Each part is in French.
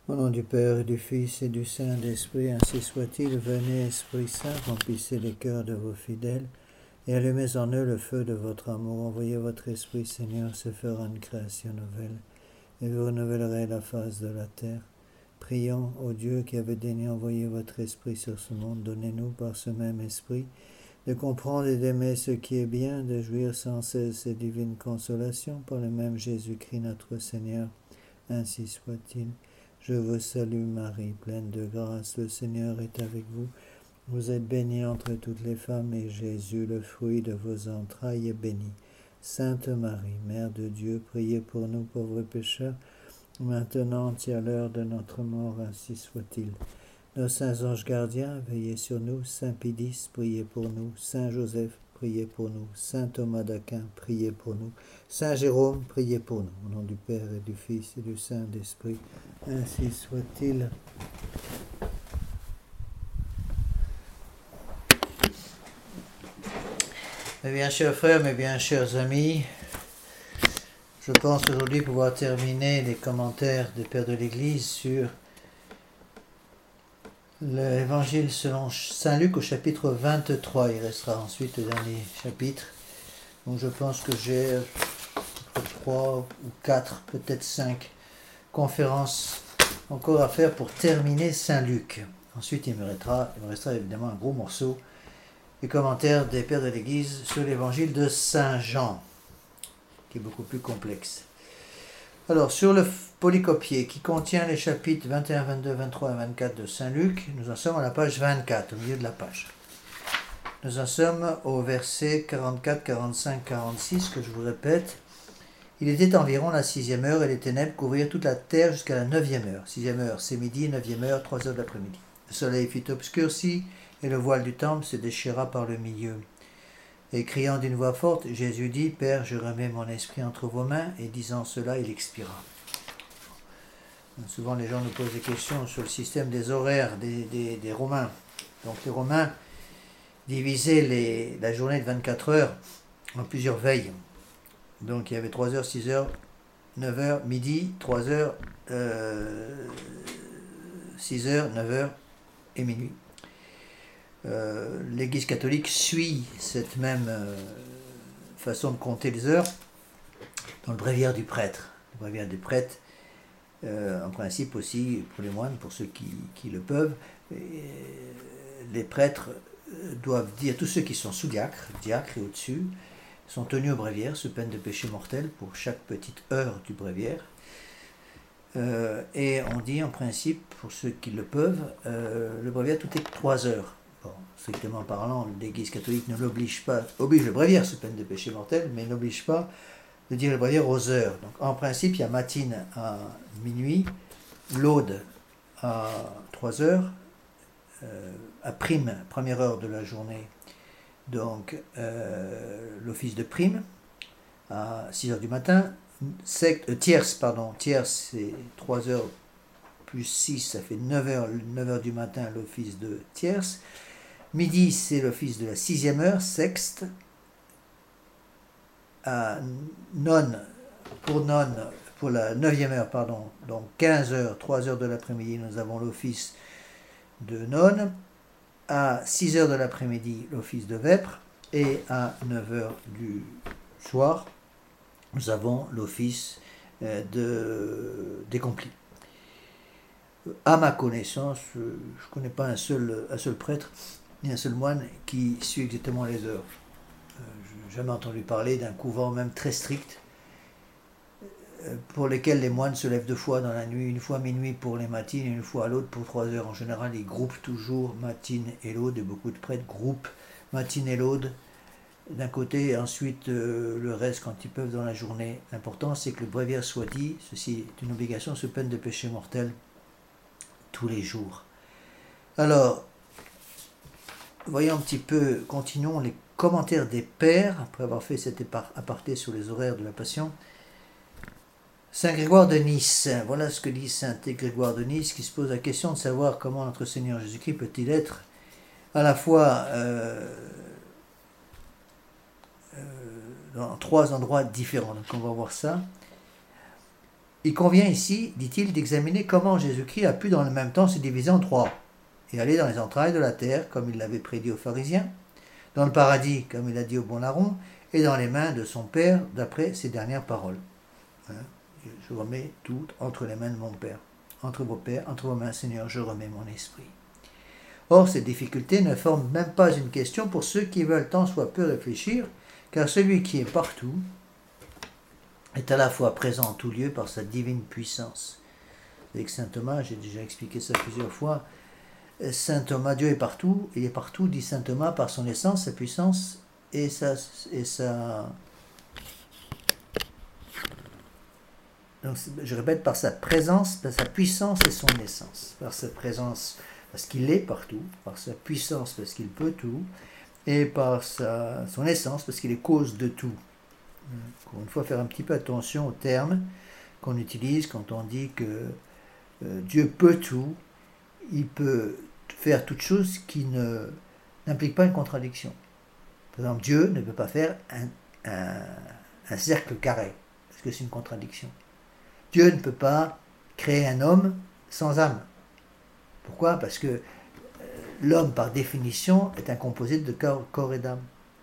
Au nom du Père et du Fils et du Saint-Esprit, ainsi soit-il. Venez, Esprit Saint, remplissez les cœurs de vos fidèles et allumez en eux le feu de votre amour. Envoyez votre Esprit, Seigneur, se fera une création nouvelle et vous renouvellerez la face de la terre. Prions, ô Dieu qui avez daigné envoyer votre Esprit sur ce monde, donnez-nous par ce même Esprit de comprendre et d'aimer ce qui est bien, de jouir sans cesse ces divines consolations par le même Jésus-Christ notre Seigneur. Ainsi soit-il. Je vous salue Marie, pleine de grâce, le Seigneur est avec vous. Vous êtes bénie entre toutes les femmes, et Jésus, le fruit de vos entrailles, est béni. Sainte Marie, Mère de Dieu, priez pour nous pauvres pécheurs, maintenant et à l'heure de notre mort, ainsi soit-il. Nos saints anges gardiens, veillez sur nous. Saint Pidis, priez pour nous. Saint Joseph, priez pour nous. Saint Thomas d'Aquin, priez pour nous. Saint Jérôme, priez pour nous. Au nom du Père et du Fils et du Saint-Esprit, ainsi soit-il. Mes bien chers frères, mes bien chers amis, je pense aujourd'hui pouvoir terminer les commentaires des Pères de l'Église sur l'Évangile selon Saint Luc au chapitre 23. Il restera ensuite le dernier chapitre. Donc je pense que j'ai 3 ou 4, peut-être 5 conférences encore à faire pour terminer Saint Luc. Ensuite il me restera évidemment un gros morceau des commentaires des Pères de l'Église sur l'Évangile de Saint Jean, qui est beaucoup plus complexe. Alors, sur le polycopier qui contient les chapitres 21, 22, 23 et 24 de Saint Luc, nous en sommes à la page 24, au milieu de la page. Nous en sommes au verset 44, 45, 46, que je vous répète. Il était environ la 6e heure et les ténèbres couvrirent toute la terre jusqu'à la 9e heure. 6e heure, c'est midi, 9e heure, 3 heures de l'après-midi. Le soleil fut obscurci et le voile du temple se déchira par le milieu. Et criant d'une voix forte, Jésus dit, « Père, je remets mon esprit entre vos mains. » Et disant cela, il expira. Souvent, les gens nous posent des questions sur le système des horaires des Romains. Donc, les Romains divisaient la journée de 24 heures en plusieurs veilles. Donc, il y avait 3 heures, 6 heures, 9 heures, midi, 3 heures, 6 heures, 9 heures et minuit. L'Église catholique suit cette même façon de compter les heures dans le bréviaire du prêtre. Le bréviaire des prêtres, en principe aussi pour les moines, pour ceux qui le peuvent, les prêtres doivent dire, tous ceux qui sont sous diacre et au-dessus, sont tenus au bréviaire sous peine de péché mortel pour chaque petite heure du bréviaire. Et on dit en principe, pour ceux qui le peuvent, le bréviaire tout est 3 heures. Bon, strictement parlant, l'Église catholique ne l'oblige pas, oblige le bréviaire sous peine de péché mortel, mais n'oblige pas de dire le bréviaire aux heures. Donc en principe, il y a matine à minuit, laude à 3 heures, à prime, première heure de la journée, donc l'office de prime à 6 heures du matin, tierce c'est 3 heures plus 6, ça fait 9 heures du matin, l'office de tierce. Midi, c'est l'office de la 6e heure, sexte. À nonne, pour la 9e heure, donc 15 heures, 3 heures de l'après-midi, nous avons l'office de nonne. À 6 heures de l'après-midi, l'office de vêpres. Et à 9 heures du soir, nous avons l'office des complis. À ma connaissance, je ne connais pas un seul prêtre, ni un seul moine qui suit exactement les heures. Je n'ai jamais entendu parler d'un couvent même très strict, pour lesquels les moines se lèvent 2 fois dans la nuit, une fois à minuit pour les matines et une fois à l'autre pour 3 heures. En général, ils groupent toujours matine et laude, et beaucoup de prêtres groupent matine et laude d'un côté, et ensuite le reste quand ils peuvent dans la journée. L'important, c'est que le bréviaire soit dit, ceci est une obligation sous peine de péché mortel, tous les jours. Alors, voyons un petit peu, continuons les commentaires des pères, après avoir fait cet aparté sur les horaires de la Passion. Saint Grégoire de Nice, voilà ce que dit Saint Grégoire de Nice, qui se pose la question de savoir comment notre Seigneur Jésus-Christ peut-il être à la fois dans 3 endroits différents. Donc on va voir ça. Il convient ici, dit-il, d'examiner comment Jésus-Christ a pu dans le même temps se diviser en trois et aller dans les entrailles de la terre, comme il l'avait prédit aux pharisiens, dans le paradis, comme il a dit au bon larron, et dans les mains de son Père, d'après ses dernières paroles. Je remets tout entre les mains de mon Père. Entre vos mains, Seigneur, je remets mon esprit. Or, ces difficultés ne forment même pas une question pour ceux qui veulent tant soit peu réfléchir, car celui qui est partout est à la fois présent en tout lieu par sa divine puissance. Avec saint Thomas, j'ai déjà expliqué ça plusieurs fois, saint Thomas, Dieu est partout, il est partout, dit saint Thomas, par son essence, sa puissance et sa... Donc, je répète, par sa présence, par sa puissance et son essence. Par sa présence, parce qu'il est partout, par sa puissance, parce qu'il peut tout, et par son essence, parce qu'il est cause de tout. Encore une fois, faire un petit peu attention aux termes qu'on utilise quand on dit que Dieu peut tout, il peut faire toute chose qui n'implique pas une contradiction. Par exemple, Dieu ne peut pas faire un cercle carré, parce que c'est une contradiction. Dieu ne peut pas créer un homme sans âme. Pourquoi? Parce que l'homme, par définition, est un composé de corps et d'âme.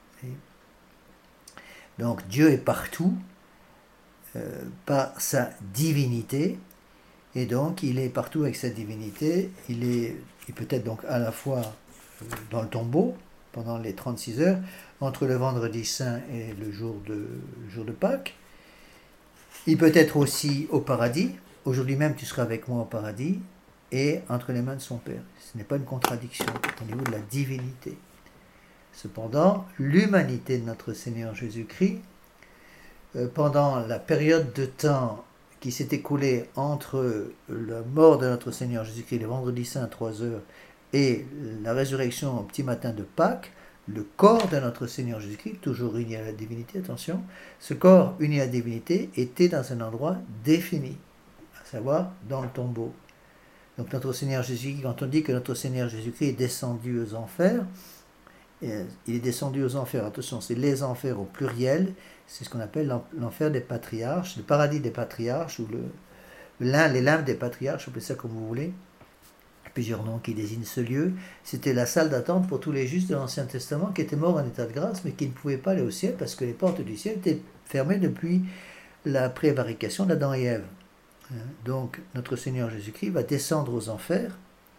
Donc Dieu est partout par sa divinité, et donc il est partout avec sa divinité. Il peut être donc à la fois dans le tombeau pendant les 36 heures, entre le vendredi saint et le jour de Pâques. Il peut être aussi au paradis. Aujourd'hui même, tu seras avec moi au paradis, et entre les mains de son Père. Ce n'est pas une contradiction au niveau de la divinité. Cependant, l'humanité de notre Seigneur Jésus-Christ, pendant la période de temps qui s'est écoulée entre la mort de notre Seigneur Jésus-Christ, le vendredi saint à 3 heures, et la résurrection au petit matin de Pâques, le corps de notre Seigneur Jésus-Christ, toujours uni à la divinité, attention, ce corps uni à la divinité était dans un endroit défini, à savoir dans le tombeau. Donc notre Seigneur Jésus-Christ, quand on dit que notre Seigneur Jésus-Christ est descendu aux enfers, il est descendu aux enfers, attention, c'est les enfers au pluriel, c'est ce qu'on appelle l'enfer des patriarches, le paradis des patriarches, ou les limbes des patriarches, appelez ça comme vous voulez, plusieurs noms qui désignent ce lieu. C'était la salle d'attente pour tous les justes de l'Ancien Testament qui étaient morts en état de grâce, mais qui ne pouvaient pas aller au ciel parce que les portes du ciel étaient fermées depuis la prévarication d'Adam et Ève. Donc notre Seigneur Jésus-Christ va descendre aux enfers,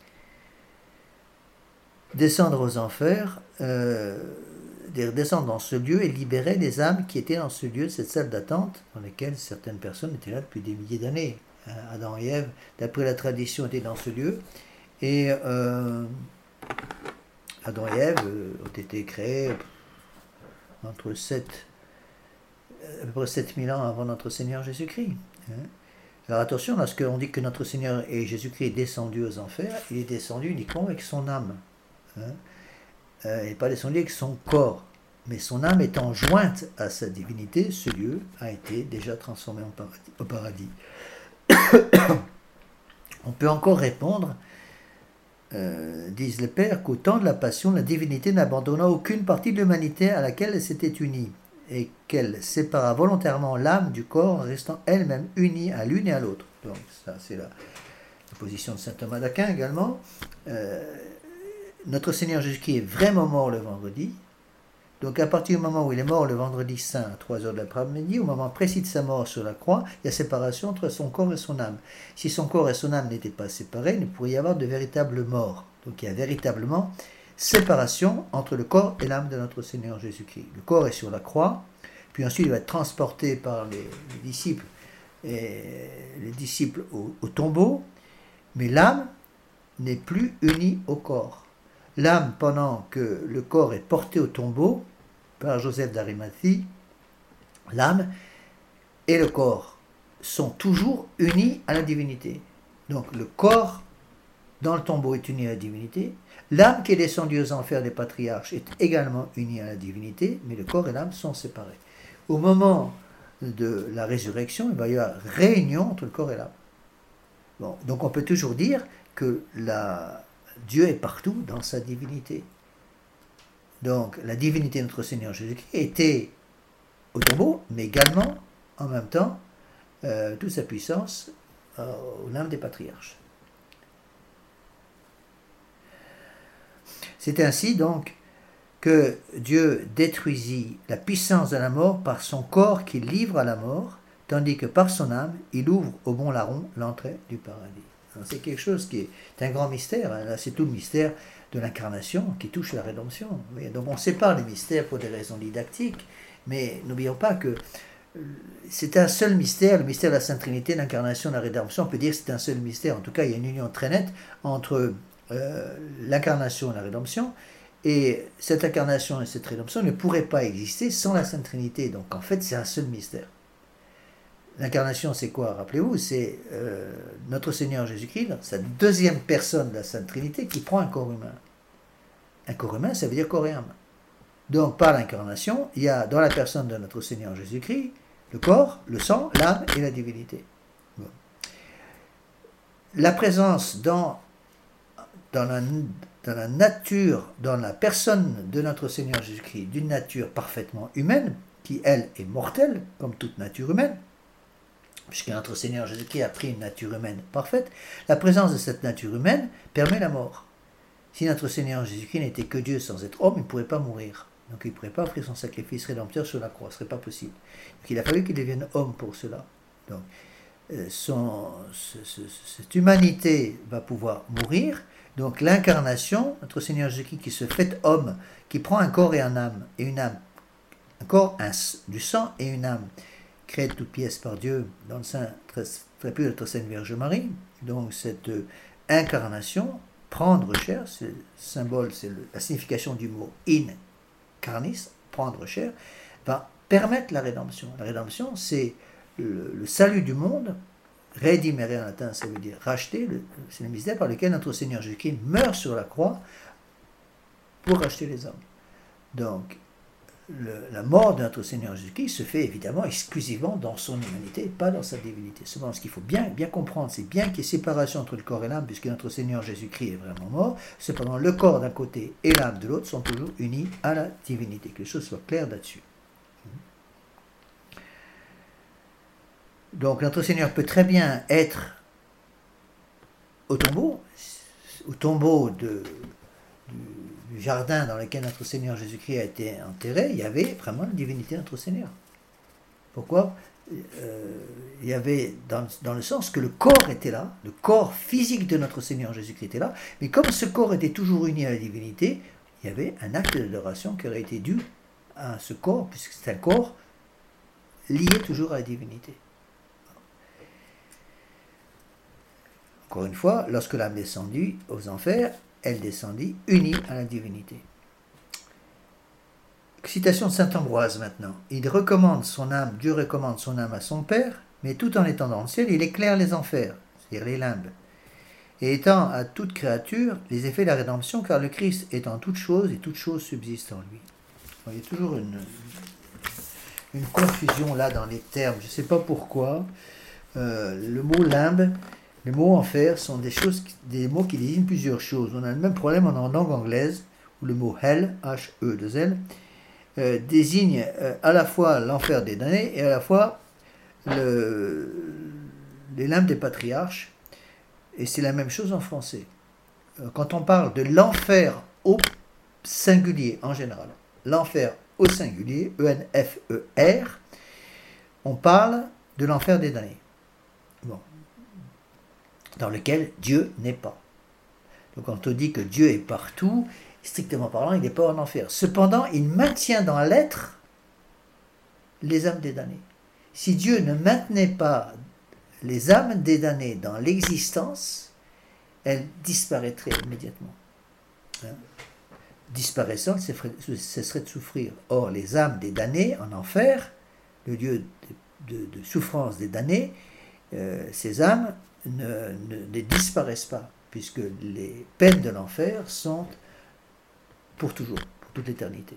descendre dans ce lieu et libérer les âmes qui étaient dans ce lieu, cette salle d'attente, dans laquelle certaines personnes étaient là depuis des milliers d'années. Adam et Ève, d'après la tradition, étaient dans ce lieu, et Adam et Ève ont été créés entre à peu près 7000 ans avant notre Seigneur Jésus-Christ. Alors attention, lorsqu'on dit que notre Seigneur et Jésus-Christ est descendu aux enfers, il est descendu uniquement avec son âme. Il n'est pas descendu avec son corps, mais son âme étant jointe à sa divinité, ce lieu a été déjà transformé au paradis. On peut encore répondre, disent les pères, qu'au temps de la Passion, la divinité n'abandonna aucune partie de l'humanité à laquelle elle s'était unie, et qu'elle sépara volontairement l'âme du corps en restant elle-même unie à l'une et à l'autre. Donc ça, c'est la position de saint Thomas d'Aquin également. Notre Seigneur Jésus-Christ est vraiment mort le vendredi. Donc à partir du moment où il est mort le vendredi saint à 3 heures de l'après-midi, au moment précis de sa mort sur la croix, il y a séparation entre son corps et son âme. Si son corps et son âme n'étaient pas séparés, il ne pourrait y avoir de véritable mort. Donc il y a véritablement séparation entre le corps et l'âme de notre Seigneur Jésus-Christ. Le corps est sur la croix, puis ensuite il va être transporté par les disciples, au tombeau, mais l'âme n'est plus unie au corps. L'âme, pendant que le corps est porté au tombeau par Joseph d'Arimathie, l'âme et le corps sont toujours unis à la divinité. Donc le corps dans le tombeau est uni à la divinité, l'âme qui est descendue aux enfers des patriarches est également unie à la divinité, mais le corps et l'âme sont séparés. Au moment de la résurrection, il va y avoir réunion entre le corps et l'âme. Bon, donc on peut toujours dire que Dieu est partout dans sa divinité. Donc la divinité de notre Seigneur Jésus-Christ était au tombeau, mais également, en même temps, toute sa puissance aux lames des patriarches. C'est ainsi donc que Dieu détruisit la puissance de la mort par son corps qu'il livre à la mort, tandis que par son âme, il ouvre au bon larron l'entrée du paradis. C'est quelque chose qui est un grand mystère. Là, c'est tout le mystère de l'incarnation qui touche la rédemption. Donc on sépare les mystères pour des raisons didactiques, mais n'oublions pas que c'est un seul mystère, le mystère de la Sainte Trinité, l'incarnation, la rédemption. On peut dire que c'est un seul mystère. En tout cas, il y a une union très nette entre l'incarnation et la rédemption. Et cette incarnation et cette rédemption ne pourraient pas exister sans la Sainte Trinité. Donc en fait, c'est un seul mystère. L'incarnation, c'est quoi? Rappelez-vous, c'est notre Seigneur Jésus-Christ, sa deuxième personne de la Sainte Trinité, qui prend un corps humain. Un corps humain, ça veut dire corps et âme. Donc par l'incarnation, il y a dans la personne de notre Seigneur Jésus-Christ le corps, le sang, l'âme et la divinité. Bon. La présence dans la nature, dans la personne de notre Seigneur Jésus-Christ, d'une nature parfaitement humaine, qui elle est mortelle, comme toute nature humaine, puisque notre Seigneur Jésus-Christ a pris une nature humaine parfaite, la présence de cette nature humaine permet la mort. Si notre Seigneur Jésus-Christ n'était que Dieu sans être homme, il ne pourrait pas mourir. Donc il ne pourrait pas offrir son sacrifice rédempteur sur la croix, ce ne serait pas possible. Donc il a fallu qu'il devienne homme pour cela. Donc cette humanité va pouvoir mourir. Donc l'incarnation, notre Seigneur Jésus-Christ qui se fait homme, qui prend un corps et une âme, un corps, du sang et une âme, créé de toutes pièces par Dieu dans le sein très pur de notre Sainte Vierge Marie. Donc cette incarnation, prendre chair, c'est le symbole, c'est la signification du mot incarnis, prendre chair, va permettre la rédemption. La rédemption, c'est le salut du monde. Redimere en latin, ça veut dire racheter, c'est le mystère par lequel notre Seigneur Jésus-Christ meurt sur la croix pour racheter les hommes. Donc, la mort de notre Seigneur Jésus-Christ se fait évidemment exclusivement dans son humanité, pas dans sa divinité. Cependant, ce qu'il faut bien comprendre, c'est bien qu'il y ait séparation entre le corps et l'âme, puisque notre Seigneur Jésus-Christ est vraiment mort. Cependant, le corps d'un côté et l'âme de l'autre sont toujours unis à la divinité. Que les choses soient claires là-dessus. Donc notre Seigneur peut très bien être au tombeau du jardin dans lequel notre Seigneur Jésus-Christ a été enterré, il y avait vraiment la divinité de notre Seigneur. Pourquoi? Il y avait dans le sens que le corps était là, le corps physique de notre Seigneur Jésus-Christ était là, mais comme ce corps était toujours uni à la divinité, il y avait un acte d'adoration qui aurait été dû à ce corps, puisque c'est un corps lié toujours à la divinité. Encore une fois, lorsque l'âme descendit aux enfers, elle descendit unie à la divinité. Citation de saint Ambroise maintenant. Il recommande son âme, Dieu recommande son âme à son Père, mais tout en étant dans le ciel, il éclaire les enfers, c'est-à-dire les limbes, et étend à toute créature les effets de la rédemption, car le Christ est en toute chose et toute chose subsiste en lui. Il y a toujours une confusion là dans les termes, je ne sais pas pourquoi. Le mot limbe, les mots enfer sont des mots qui désignent plusieurs choses. On a le même problème en langue anglaise, où le mot hell, H-E-2-L, désigne à la fois l'enfer des damnés et à la fois les limbes des patriarches. Et c'est la même chose en français. Quand on parle de l'enfer au singulier en général, l'enfer au singulier, E-N-F-E-R, on parle de l'enfer des damnés. Bon. Dans lequel Dieu n'est pas. Donc quand on dit que Dieu est partout, strictement parlant, il n'est pas en enfer. Cependant, il maintient dans l'être les âmes des damnés. Si Dieu ne maintenait pas les âmes des damnés dans l'existence, elles disparaîtraient immédiatement. Disparaissant, ce serait de souffrir. Or, les âmes des damnés en enfer, le lieu de souffrance des damnés, ces âmes ne disparaissent pas, puisque les peines de l'enfer sont pour toujours, pour toute l'éternité.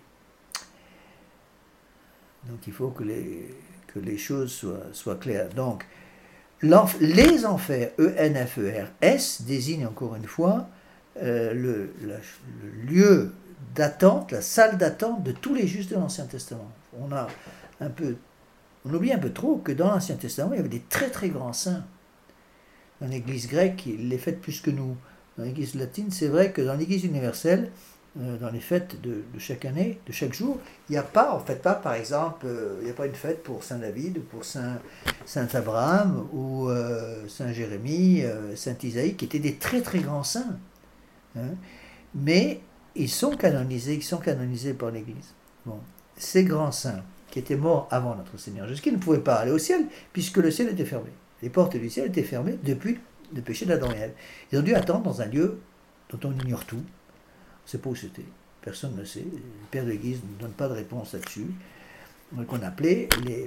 Donc il faut que les choses soient claires. Donc les enfers, E-N-F-E-R-S, désignent encore une fois le lieu d'attente, la salle d'attente de tous les justes de l'Ancien Testament. On a un peu On oublie un peu trop que dans l'Ancien Testament, il y avait des très très grands saints. Dans l'Église grecque, ils les fêtent plus que nous. Dans l'Église latine, c'est vrai que dans l'Église universelle, dans les fêtes de chaque année, de chaque jour, il n'y a pas, on ne fête pas par exemple, il n'y a pas une fête pour Saint David, ou pour Saint Abraham, ou Saint Jérémie, Saint Isaïe, qui étaient des très très grands saints. Hein. Mais ils sont canonisés par l'Église. Bon. Ces grands saints, qui étaient morts avant notre Seigneur Jésus, qui ne pouvaient pas aller au ciel, puisque le ciel était fermé. Les portes du ciel étaient fermées depuis le péché d'Adam et Ève. Ils ont dû attendre dans un lieu dont on ignore tout. On ne sait pas où c'était. Personne ne sait. Le père de l'Église ne donne pas de réponse là-dessus. Qu'on appelait les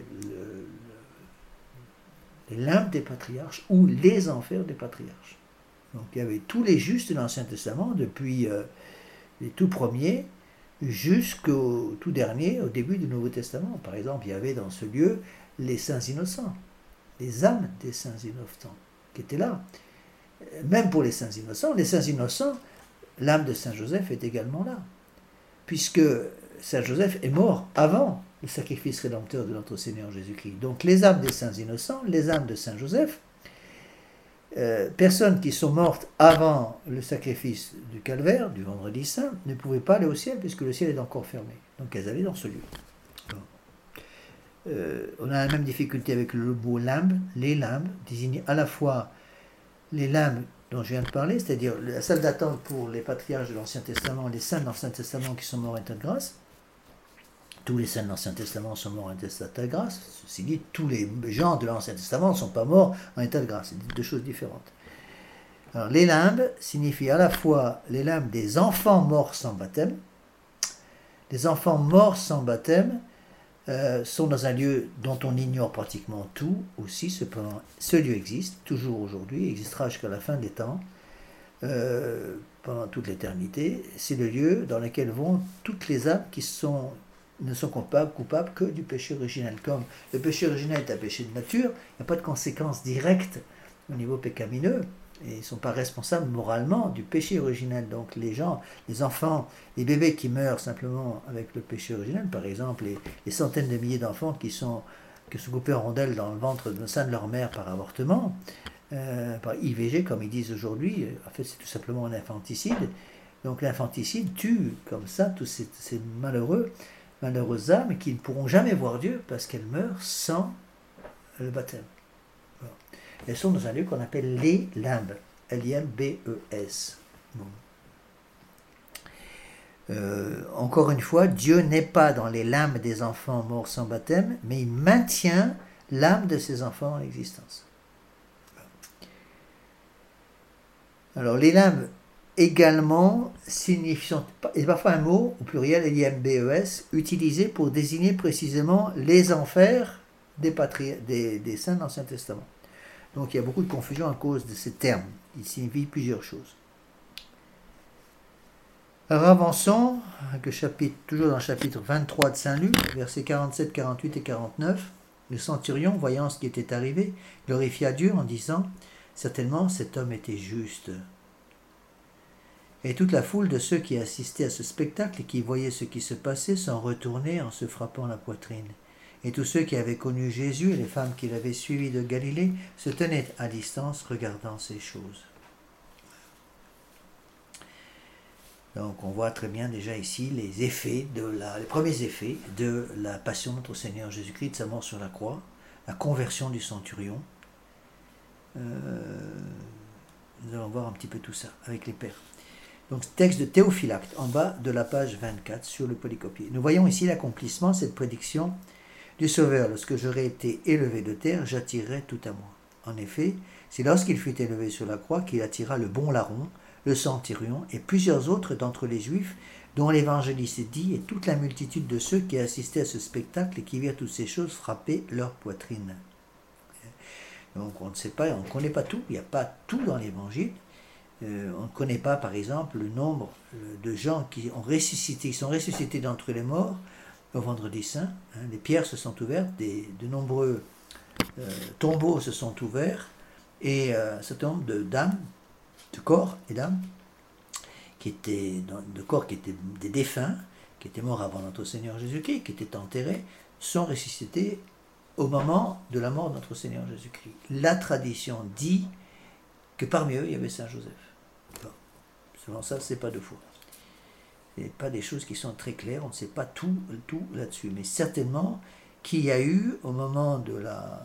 limbes des patriarches ou les enfers des patriarches. Donc il y avait tous les justes de l'Ancien Testament, depuis les tout premiers jusqu'au tout dernier, au début du Nouveau Testament. Par exemple, il y avait dans ce lieu les saints innocents, les âmes des saints innocents qui étaient là. Même pour les saints innocents, l'âme de Saint Joseph est également là, puisque Saint Joseph est mort avant le sacrifice rédempteur de notre Seigneur Jésus-Christ. Donc les âmes des saints innocents, les âmes de Saint Joseph, personnes qui sont mortes avant le sacrifice du calvaire, du vendredi saint, ne pouvaient pas aller au ciel, puisque le ciel est encore fermé. Donc elles allaient dans ce lieu. On a la même difficulté avec le mot limbe. Les limbes désignent à la fois les limbes dont je viens de parler, c'est-à-dire la salle d'attente pour les patriarches de l'Ancien Testament, les saints de l'Ancien Testament qui sont morts en état de grâce. Tous les saints de l'Ancien Testament sont morts en état de grâce. Ceci dit, tous les gens de l'Ancien Testament ne sont pas morts en état de grâce. C'est deux choses différentes. Alors, les limbes signifient à la fois les limbes des enfants morts sans baptême. Les enfants morts sans baptême sont dans un lieu dont on ignore pratiquement tout aussi. Cependant, ce lieu existe, toujours aujourd'hui, il existera jusqu'à la fin des temps, pendant toute l'éternité. C'est le lieu dans lequel vont toutes les âmes qui ne sont coupables que du péché originel. Comme le péché originel est un péché de nature, il n'y a pas de conséquences directes au niveau pécamineux, et ils ne sont pas responsables moralement du péché originel. Donc les gens, les enfants, les bébés qui meurent simplement avec le péché originel, par exemple les centaines de milliers d'enfants qui sont coupés en rondelles dans le ventre de sein de leur mère par avortement, par IVG comme ils disent aujourd'hui, en fait c'est tout simplement un infanticide. Donc l'infanticide tue comme ça tous ces malheureuses âmes qui ne pourront jamais voir Dieu parce qu'elles meurent sans le baptême. Voilà. Elles sont dans un lieu qu'on appelle les limbes, L-I-M-B-E-S. Bon. Encore une fois, Dieu n'est pas dans les limbes des enfants morts sans baptême, mais il maintient l'âme de ces enfants en existence. Alors les limbes également signifient, et parfois un mot au pluriel, L-I-M-B-E-S, utilisé pour désigner précisément les enfers des saints de l'Ancien Testament. Donc il y a beaucoup de confusion à cause de ces termes. Ils signifient plusieurs choses. Alors avançons, toujours dans le chapitre 23 de Saint Luc, versets 47, 48 et 49. Le centurion, voyant ce qui était arrivé, glorifia Dieu en disant « Certainement cet homme était juste ». Et toute la foule de ceux qui assistaient à ce spectacle et qui voyaient ce qui se passait s'en retournaient en se frappant la poitrine. Et tous ceux qui avaient connu Jésus et les femmes qui l'avaient suivi de Galilée se tenaient à distance regardant ces choses. Donc on voit très bien déjà ici les premiers effets de la passion de notre Seigneur Jésus-Christ, de sa mort sur la croix, la conversion du centurion. Nous allons voir un petit peu tout ça avec les pères. Donc texte de Théophylacte, en bas de la page 24 sur le polycopier. Nous voyons ici l'accomplissement, cette prédiction du Sauveur. Lorsque j'aurai été élevé de terre, j'attirerai tout à moi. En effet, c'est lorsqu'il fut élevé sur la croix qu'il attira le bon larron, le centurion et plusieurs autres d'entre les Juifs, dont l'évangéliste dit, et toute la multitude de ceux qui assistaient à ce spectacle et qui virent toutes ces choses frapper leur poitrine. Donc on ne sait pas, on ne connaît pas tout, il n'y a pas tout dans l'évangile. On ne connaît pas, par exemple, le nombre de gens qui sont ressuscités d'entre les morts au vendredi saint. Les pierres se sont ouvertes, de nombreux tombeaux se sont ouverts, et un certain nombre d'âmes, de corps et d'âmes, qui étaient des défunts, qui étaient morts avant notre Seigneur Jésus-Christ, qui étaient enterrés, sont ressuscités au moment de la mort de notre Seigneur Jésus-Christ. La tradition dit que parmi eux, il y avait Saint Joseph. Bon, selon ça, c'est pas de faux. Ce n'est pas des choses qui sont très claires, on ne sait pas tout là-dessus, mais certainement qu'il y a eu, au moment de la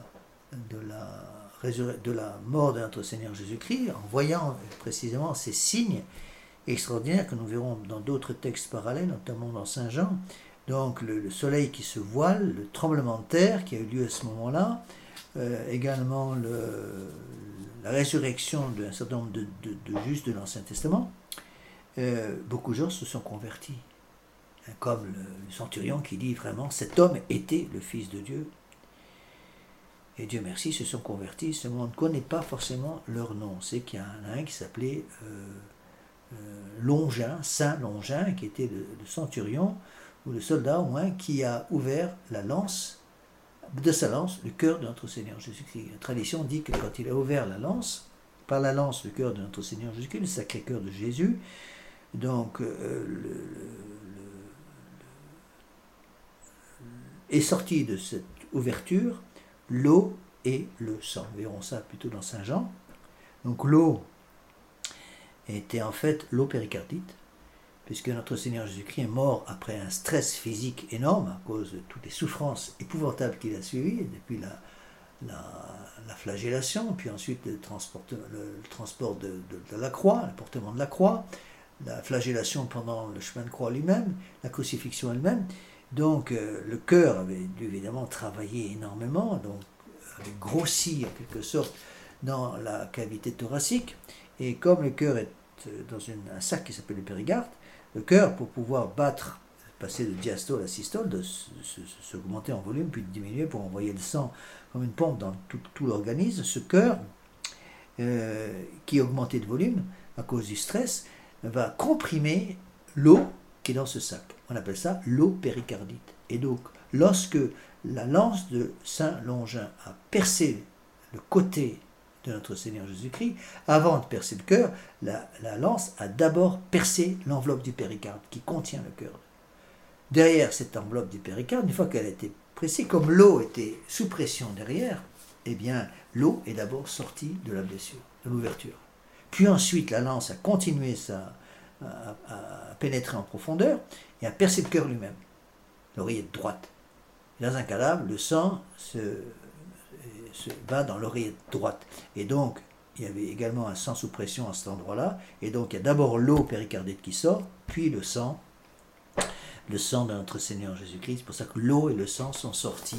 mort de notre Seigneur Jésus-Christ, en voyant précisément ces signes extraordinaires que nous verrons dans d'autres textes parallèles, notamment dans Saint Jean, donc le soleil qui se voile, le tremblement de terre qui a eu lieu à ce moment-là, également la résurrection d'un certain nombre de justes de l'Ancien Testament, beaucoup de gens se sont convertis. Comme le centurion qui dit vraiment, cet homme était le Fils de Dieu. Et Dieu merci, se sont convertis. Seulement on ne connaît pas forcément leur nom. C'est qu'il y en a un qui s'appelait Longin, Saint Longin, qui était le centurion, ou le soldat au moins, qui a ouvert la lance, de sa lance, le cœur de notre Seigneur Jésus-Christ. La tradition dit que quand il a ouvert la lance, par la lance, le cœur de notre Seigneur Jésus-Christ, le sacré cœur de Jésus, donc est sorti de cette ouverture l'eau et le sang. Nous verrons ça plutôt dans Saint Jean. Donc l'eau était en fait l'eau péricardite, puisque notre Seigneur Jésus-Christ est mort après un stress physique énorme à cause de toutes les souffrances épouvantables qu'il a suivies, depuis la flagellation, puis ensuite le transport de la croix, le portement de la croix, la flagellation pendant le chemin de croix lui-même, la crucifixion elle-même. Donc le cœur avait dû évidemment travailler énormément, donc avait grossi en quelque sorte dans la cavité thoracique, et comme le cœur est dans un sac qui s'appelle le périgarde, le cœur, pour pouvoir battre, passer de diastole à systole, de s'augmenter en volume, puis de diminuer pour envoyer le sang comme une pompe dans tout l'organisme, ce cœur, qui est augmenté de volume à cause du stress, va comprimer l'eau qui est dans ce sac. On appelle ça l'eau péricardite. Et donc, lorsque la lance de Saint Longin a percé le côté de notre Seigneur Jésus-Christ, avant de percer le cœur, la lance a d'abord percé l'enveloppe du péricarde qui contient le cœur. Derrière cette enveloppe du péricarde, une fois qu'elle a été pressée, comme l'eau était sous pression derrière, eh bien l'eau est d'abord sortie de la blessure, de l'ouverture. Puis ensuite, la lance a continué à pénétrer en profondeur et a percé le cœur lui-même, l'oreillette droite. Dans un cadavre, le sang va dans l'oreillette droite. Et donc, il y avait également un sang sous pression à cet endroit-là. Et donc, il y a d'abord l'eau péricardite qui sort, puis le sang de notre Seigneur Jésus-Christ. C'est pour ça que l'eau et le sang sont sortis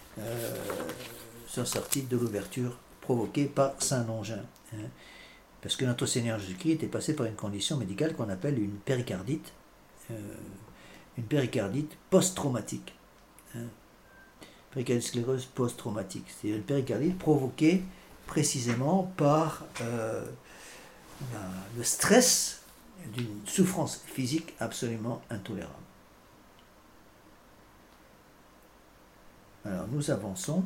de l'ouverture provoquée par Saint Longin. Parce que notre Seigneur Jésus-Christ était passé par une condition médicale qu'on appelle une péricardite post-traumatique. Péricardite scléreuse post-traumatique. C'est une péricardite provoquée précisément par le stress d'une souffrance physique absolument intolérable. Alors nous avançons.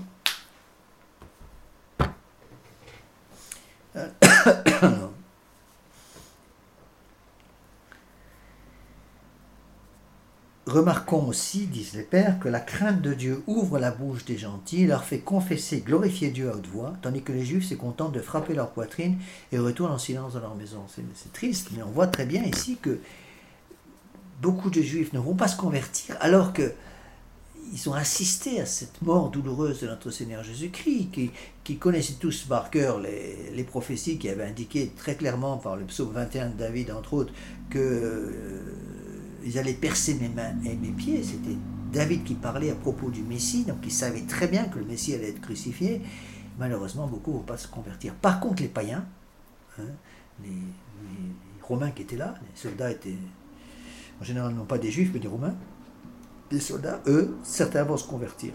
Remarquons aussi, disent les pères, que la crainte de Dieu ouvre la bouche des gentils et leur fait confesser, glorifier Dieu à haute voix, tandis que les Juifs se contentent de frapper leur poitrine et retournent en silence dans leur maison. C'est triste, mais on voit très bien ici que beaucoup de Juifs ne vont pas se convertir alors qu'ils ont assisté à cette mort douloureuse de notre Seigneur Jésus-Christ, qui connaissaient tous par cœur les prophéties qui avaient indiqué très clairement par le psaume 21 de David, entre autres, que ils allaient percer mes mains et mes pieds. C'était David qui parlait à propos du Messie, donc il savait très bien que le Messie allait être crucifié. Malheureusement, beaucoup ne vont pas se convertir. Par contre, les païens, les Romains qui étaient là, les soldats étaient en général non pas des Juifs, mais des Romains, les soldats, eux, certains vont se convertir.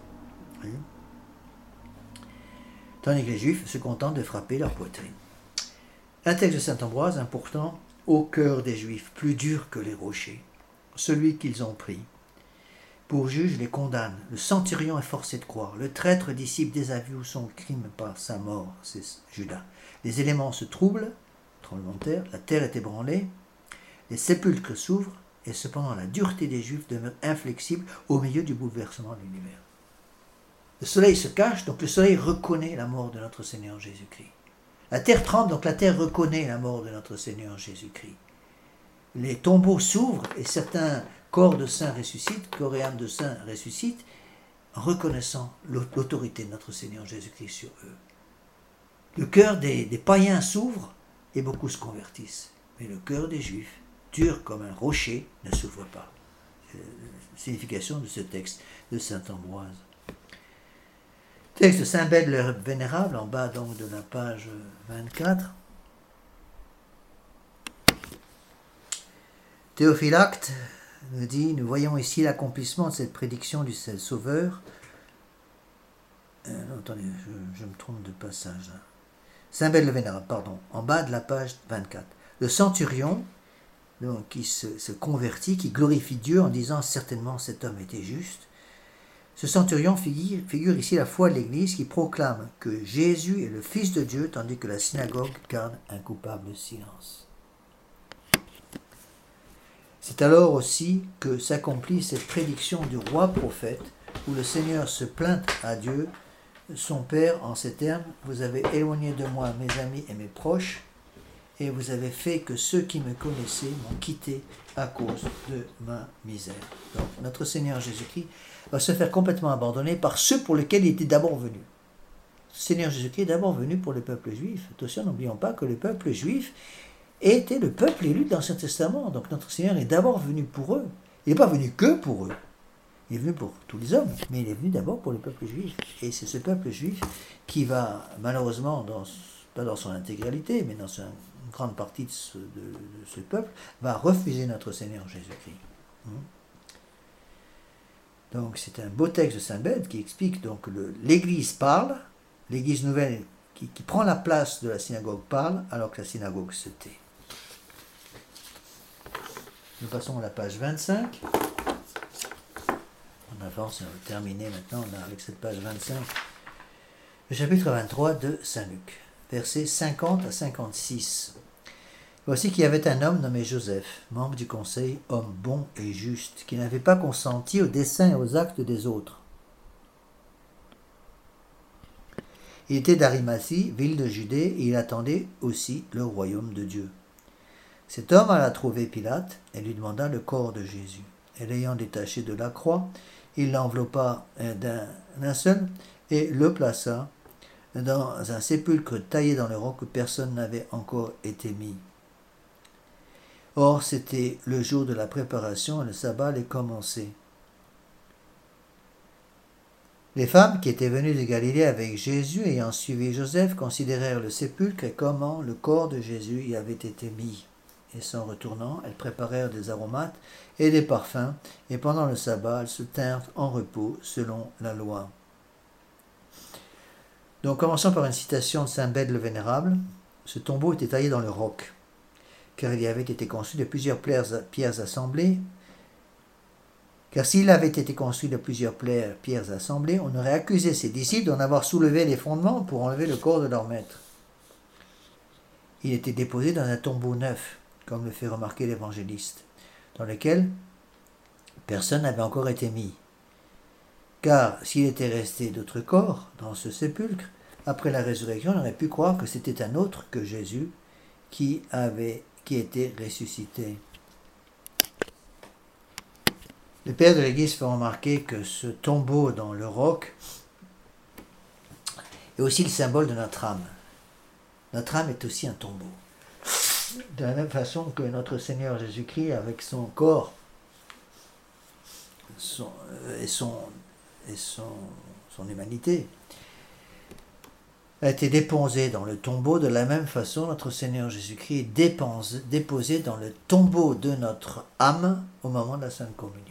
Tandis que les Juifs se contentent de frapper leur poitrine. Un texte de saint Ambroise, important, au cœur des Juifs, plus dur que les rochers, celui qu'ils ont pris. Pour juge les condamne, le centurion est forcé de croire, le traître disciple désavoue son crime par sa mort, c'est Judas. Les éléments se troublent, tremblement de terre, la terre est ébranlée, les sépulcres s'ouvrent, et cependant la dureté des Juifs demeure inflexible au milieu du bouleversement de l'univers. Le soleil se cache, donc le soleil reconnaît la mort de notre Seigneur Jésus-Christ. La terre tremble, donc la terre reconnaît la mort de notre Seigneur Jésus-Christ. Les tombeaux s'ouvrent et certains corps de saints ressuscitent, corps et âmes de saints ressuscitent, en reconnaissant l'autorité de notre Seigneur Jésus-Christ sur eux. Le cœur des païens s'ouvre et beaucoup se convertissent. Mais le cœur des Juifs, dur comme un rocher, ne s'ouvre pas. C'est la signification de ce texte de saint Ambroise. Texte de saint Bède le Vénérable, en bas donc de la page 24. Théophylacte nous dit, nous voyons ici l'accomplissement de cette prédiction du Sauveur. Attendez, je me trompe de passage là. Saint Bède le Vénérable, pardon, en bas de la page 24. Le centurion, donc, qui se convertit, qui glorifie Dieu en disant certainement cet homme était juste. Ce centurion figure ici la foi de l'Église qui proclame que Jésus est le Fils de Dieu, tandis que la synagogue garde un coupable silence. C'est alors aussi que s'accomplit cette prédiction du roi prophète, où le Seigneur se plaint à Dieu, son Père, en ces termes, « Vous avez éloigné de moi mes amis et mes proches, et vous avez fait que ceux qui me connaissaient m'ont quitté à cause de ma misère. » Donc notre Seigneur Jésus-Christ va se faire complètement abandonner par ceux pour lesquels il était d'abord venu. Le Seigneur Jésus-Christ est d'abord venu pour le peuple juif. Attention, n'oublions pas que le peuple juif était le peuple élu de l'Ancien Testament. Donc notre Seigneur est d'abord venu pour eux. Il n'est pas venu que pour eux. Il est venu pour tous les hommes, mais il est venu d'abord pour le peuple juif. Et c'est ce peuple juif qui va, malheureusement, pas dans son intégralité, mais dans une grande partie de ce peuple, va refuser notre Seigneur Jésus-Christ. Donc c'est un beau texte de saint Bède qui explique donc l'Église parle, l'Église nouvelle qui prend la place de la synagogue parle, alors que la synagogue se tait. Nous passons à la page 25. On avance, on va terminer maintenant là, avec cette page 25. Le chapitre 23 de saint Luc, versets 50 à 56. Voici qu'il y avait un homme nommé Joseph, membre du conseil, homme bon et juste, qui n'avait pas consenti aux desseins et aux actes des autres. Il était d'Arimathie, ville de Judée, et il attendait aussi le royaume de Dieu. Cet homme alla trouver Pilate et lui demanda le corps de Jésus. Et l'ayant détaché de la croix, il l'enveloppa d'un seul et le plaça dans un sépulcre taillé dans le roc où personne n'avait encore été mis. Or, c'était le jour de la préparation et le sabbat allait commencer. Les femmes qui étaient venues de Galilée avec Jésus, ayant suivi Joseph, considérèrent le sépulcre et comment le corps de Jésus y avait été mis. Et s'en retournant, elles préparèrent des aromates et des parfums, et pendant le sabbat, elles se tinrent en repos selon la loi. Donc, commençons par une citation de saint Bède le Vénérable. Ce tombeau était taillé dans le roc, car il y avait été construit de plusieurs pierres assemblées. Car s'il avait été construit de plusieurs pierres assemblées, on aurait accusé ses disciples d'en avoir soulevé les fondements pour enlever le corps de leur maître. Il était déposé dans un tombeau neuf, comme le fait remarquer l'évangéliste, dans lequel personne n'avait encore été mis. Car s'il était resté d'autres corps dans ce sépulcre, après la résurrection, on aurait pu croire que c'était un autre que Jésus qui était ressuscité. Le père de l'Église fait remarquer que ce tombeau dans le roc est aussi le symbole de notre âme. Notre âme est aussi un tombeau. De la même façon que notre Seigneur Jésus-Christ, avec son corps et son humanité, a été déposé dans le tombeau, de la même façon, notre Seigneur Jésus-Christ est déposé dans le tombeau de notre âme au moment de la Sainte Communion.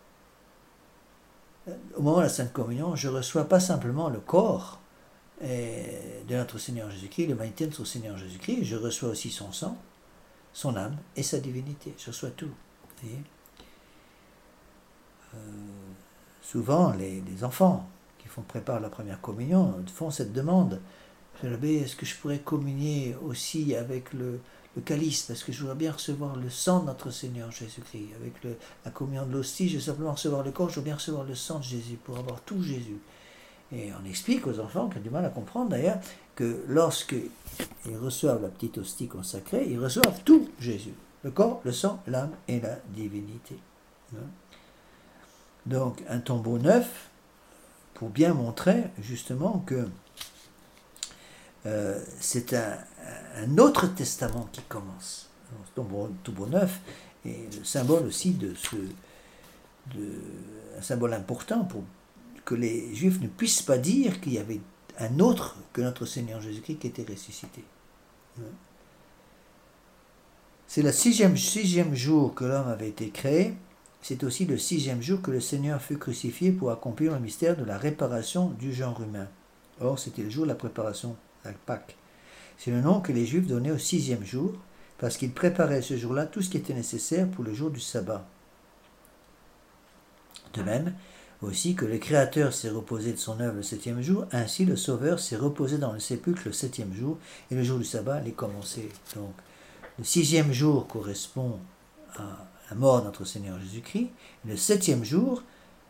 Au moment de la Sainte Communion, je ne reçois pas simplement le corps de notre Seigneur Jésus-Christ, l'humanité de notre Seigneur Jésus-Christ, je reçois aussi son sang, son âme et sa divinité. Je reçois tout. Vous voyez, souvent, les enfants qui préparent la première communion font cette demande. Est-ce que je pourrais communier aussi avec le calice, parce que je voudrais bien recevoir le sang de notre Seigneur Jésus-Christ. Avec la communion de l'hostie, je veux simplement recevoir le corps, je veux bien recevoir le sang de Jésus, pour avoir tout Jésus. Et on explique aux enfants qui ont du mal à comprendre d'ailleurs que lorsqu'ils reçoivent la petite hostie consacrée, ils reçoivent tout Jésus. Le corps, le sang, l'âme et la divinité. Donc un tombeau neuf pour bien montrer justement que c'est un autre testament qui commence. Tombeau neuf est le symbole aussi un symbole important pour que les Juifs ne puissent pas dire qu'il y avait un autre que notre Seigneur Jésus-Christ qui était ressuscité. C'est le sixième jour que l'homme avait été créé. C'est aussi le 6e jour que le Seigneur fut crucifié pour accomplir le mystère de la réparation du genre humain. Or, c'était le jour de la préparation, la Pâque. C'est le nom que les Juifs donnaient au 6e jour, parce qu'ils préparaient ce jour-là tout ce qui était nécessaire pour le jour du sabbat. De même, aussi que le Créateur s'est reposé de son œuvre le 7e jour, ainsi le Sauveur s'est reposé dans le sépulcre le 7e jour, et le jour du sabbat est commencé. Donc, le 6e jour correspond à la mort de notre Seigneur Jésus-Christ. Le 7e jour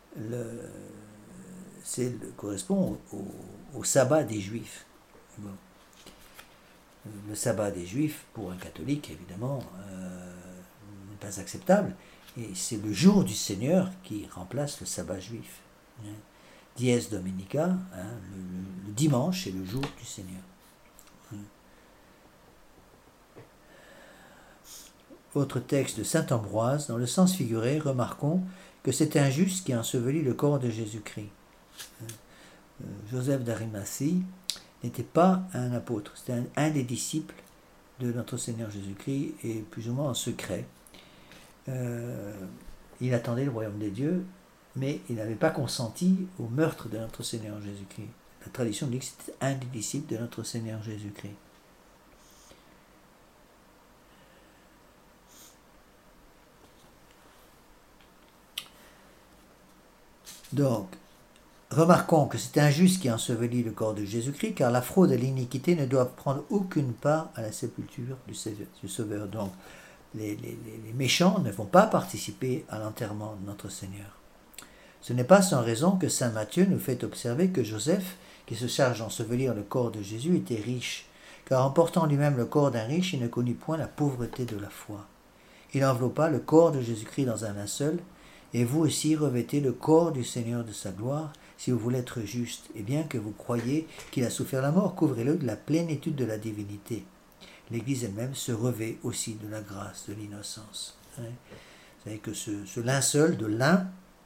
correspond au sabbat des Juifs. Bon. Le sabbat des Juifs, pour un catholique, évidemment, n'est pas acceptable. Et c'est le jour du Seigneur qui remplace le sabbat juif. Dies Dominica, le dimanche, c'est le jour du Seigneur. Autre texte de saint Ambroise, dans le sens figuré, remarquons que c'est un juste qui ensevelit le corps de Jésus-Christ. Joseph d'Arimathie n'était pas un apôtre, c'était un des disciples de notre Seigneur Jésus-Christ, et plus ou moins en secret. Il attendait le royaume des dieux, mais il n'avait pas consenti au meurtre de notre Seigneur Jésus-Christ. La tradition dit que c'était un des disciples de notre Seigneur Jésus-Christ. Donc, remarquons que c'est un juste qui ensevelit le corps de Jésus-Christ, car la fraude et l'iniquité ne doivent prendre aucune part à la sépulture du Sauveur. Donc, les méchants ne vont pas participer à l'enterrement de notre Seigneur. Ce n'est pas sans raison que saint Matthieu nous fait observer que Joseph, qui se charge d'ensevelir le corps de Jésus, était riche, car en portant lui-même le corps d'un riche, il ne connut point la pauvreté de la foi. Il enveloppa le corps de Jésus-Christ dans un linceul, et vous aussi revêtez le corps du Seigneur de sa gloire, si vous voulez être juste, et bien que vous croyiez qu'il a souffert la mort, couvrez-le de la plénitude de la divinité. L'Église elle-même se revêt aussi de la grâce, de l'innocence. Vous savez que ce linceul de lin,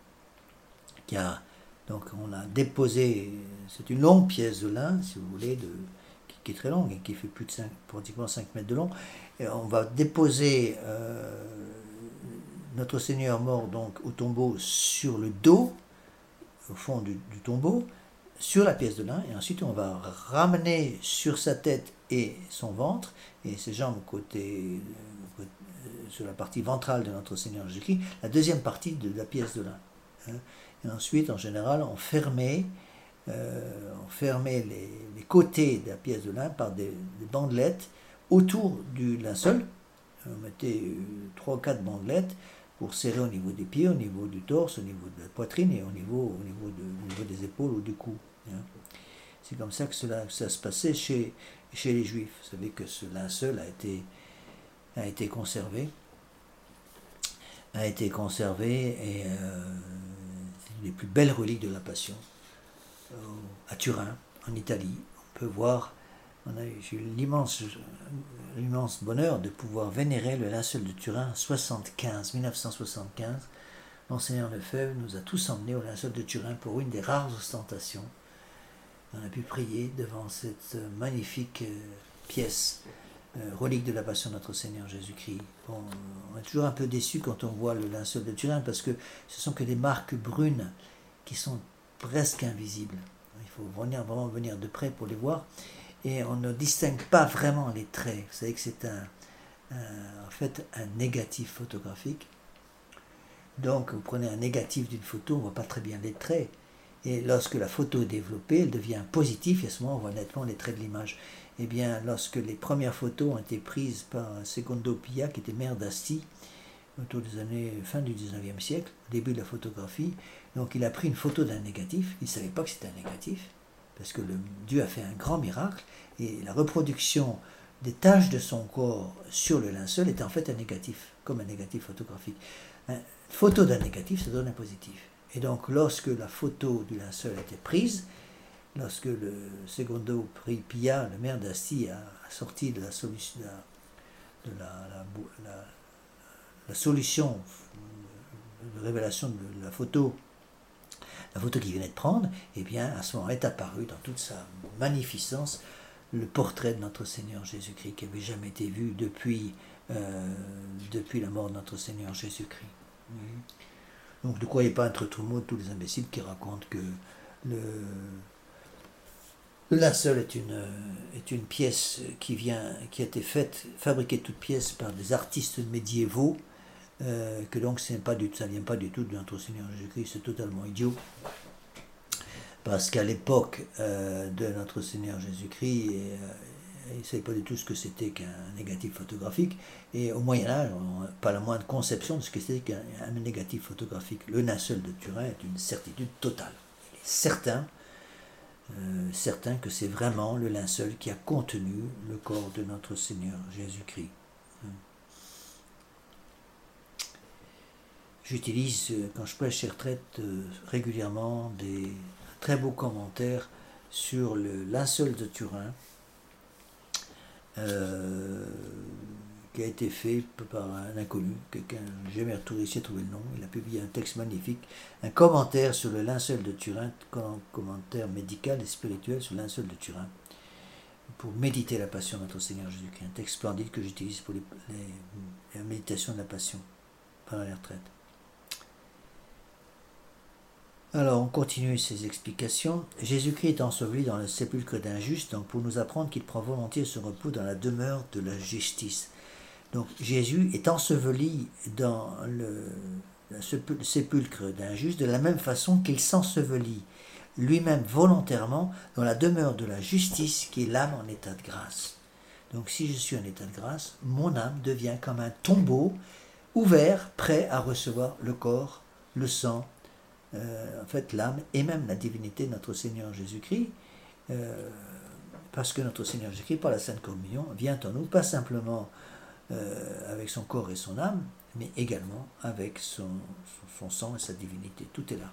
donc on a déposé, c'est une longue pièce de lin, si vous voulez, qui est très longue et qui fait plus de pratiquement 5 mètres de long, et on va déposer notre Seigneur mort donc au tombeau sur le dos, au fond du tombeau, sur la pièce de lin, et ensuite on va ramener sur sa tête et son ventre, et ses jambes sur la partie ventrale de notre Seigneur Jésus-Christ, la deuxième partie de la pièce de lin. Et ensuite, en général, on fermait les côtés de la pièce de lin par des bandelettes autour du linceul. On mettait 3 ou 4 bandelettes pour serrer au niveau des pieds, au niveau du torse, au niveau de la poitrine et au niveau des épaules ou du cou. C'est comme ça que ça se passait chez les Juifs. Vous savez que ce linceul a été conservé. Et c'est une des plus belles reliques de la Passion. À Turin, en Italie, on peut voir, j'ai eu l'immense bonheur de pouvoir vénérer le linceul de Turin en 1975. Monseigneur Lefebvre nous a tous emmenés au linceul de Turin pour une des rares ostentations. On a pu prier devant cette magnifique pièce, relique de la Passion de notre Seigneur Jésus-Christ. Bon, on est toujours un peu déçu quand on voit le linceul de Turin parce que ce sont que des marques brunes qui sont presque invisibles. Il faut vraiment venir de près pour les voir. Et on ne distingue pas vraiment les traits. Vous savez que c'est en fait un négatif photographique. Donc vous prenez un négatif d'une photo, on ne voit pas très bien les traits. Et lorsque la photo est développée, elle devient positive et à ce moment on voit nettement les traits de l'image. Eh bien, lorsque les premières photos ont été prises par Secondo Pia, qui était maire d'Asti, autour des années fin du 19e siècle, début de la photographie. Donc il a pris une photo d'un négatif, il ne savait pas que c'était un négatif, parce que Dieu a fait un grand miracle, et la reproduction des taches de son corps sur le linceul était en fait un négatif, comme un négatif photographique. Une photo d'un négatif, ça donne un positif. Et donc lorsque la photo du linceul a été prise, lorsque le Secondo Pia, le maire d'Asti, a sorti de la solution, la solution de révélation de la photo qu'il venait de prendre, et bien à ce moment est apparu dans toute sa magnificence le portrait de notre Seigneur Jésus-Christ qui n'avait jamais été vu depuis la mort de notre Seigneur Jésus-Christ. Donc ne croyez pas être tout le monde, tous les imbéciles qui racontent que le linceul est une pièce qui a été fabriquée toute pièce par des artistes médiévaux, que donc ça ne vient pas du tout de notre Seigneur Jésus-Christ, c'est totalement idiot. Parce qu'à l'époque de notre Seigneur Jésus-Christ, il ne savait pas du tout ce que c'était qu'un négatif photographique, et au Moyen-Âge, on n'a pas la moindre conception de ce que c'était qu'un négatif photographique. Le linceul de Turin est une certitude totale. Il est certain que c'est vraiment le linceul qui a contenu le corps de notre Seigneur Jésus-Christ. J'utilise, quand je prêche ces retraites, régulièrement des très beaux commentaires sur le linceul de Turin, qui a été fait par un inconnu, quelqu'un, j'ai jamais réussi à trouver le nom. Il a publié un texte magnifique, un commentaire sur le linceul de Turin, un commentaire médical et spirituel sur le linceul de Turin, pour méditer la passion de notre Seigneur Jésus-Christ. Un texte splendide que j'utilise pour la méditation de la passion pendant les retraites. Alors, on continue ces explications. Jésus-Christ est enseveli dans le sépulcre d'un juste, donc pour nous apprendre qu'il prend volontiers son repos dans la demeure de la justice. Donc, Jésus est enseveli dans le sépulcre d'un juste de la même façon qu'il s'ensevelit lui-même volontairement dans la demeure de la justice qui est l'âme en état de grâce. Donc, si je suis en état de grâce, mon âme devient comme un tombeau ouvert, prêt à recevoir le corps, le sang, en fait l'âme et même la divinité de notre Seigneur Jésus-Christ, parce que notre Seigneur Jésus-Christ, par la Sainte Communion, vient en nous, pas simplement avec son corps et son âme, mais également avec son sang et sa divinité. Tout est là.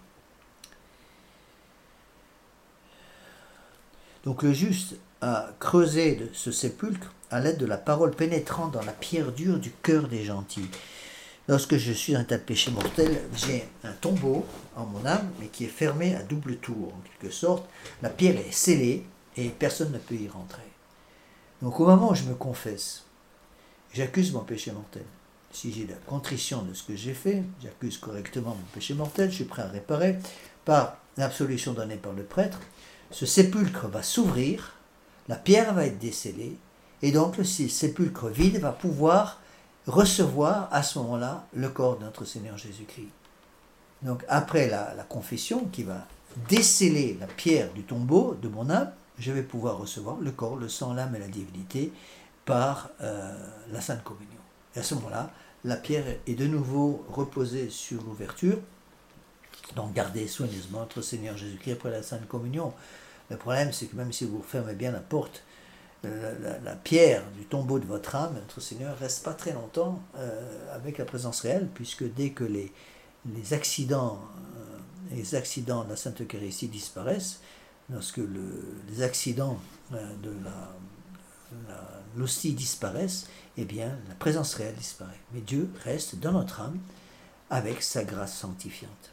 Donc le juste a creusé ce sépulcre à l'aide de la parole pénétrant dans la pierre dure du cœur des gentils. Lorsque je suis en état de péché mortel, j'ai un tombeau en mon âme, mais qui est fermé à double tour, en quelque sorte. La pierre est scellée et personne ne peut y rentrer. Donc au moment où je me confesse, j'accuse mon péché mortel. Si j'ai la contrition de ce que j'ai fait, j'accuse correctement mon péché mortel, je suis prêt à réparer par l'absolution donnée par le prêtre. Ce sépulcre va s'ouvrir, la pierre va être descellée, et donc le sépulcre vide va pouvoir recevoir à ce moment-là le corps de notre Seigneur Jésus-Christ. Donc après la confession qui va déceler la pierre du tombeau de mon âme, je vais pouvoir recevoir le corps, le sang, l'âme et la divinité par la Sainte Communion. Et à ce moment-là, la pierre est de nouveau reposée sur l'ouverture, donc gardez soigneusement notre Seigneur Jésus-Christ après la Sainte Communion. Le problème, c'est que même si vous fermez bien la porte, la pierre du tombeau de votre âme, notre Seigneur, ne reste pas très longtemps avec la présence réelle, puisque dès que les accidents de la Sainte Eucharistie disparaissent, lorsque les accidents de l'hostie disparaissent, eh bien la présence réelle disparaît. Mais Dieu reste dans notre âme avec sa grâce sanctifiante.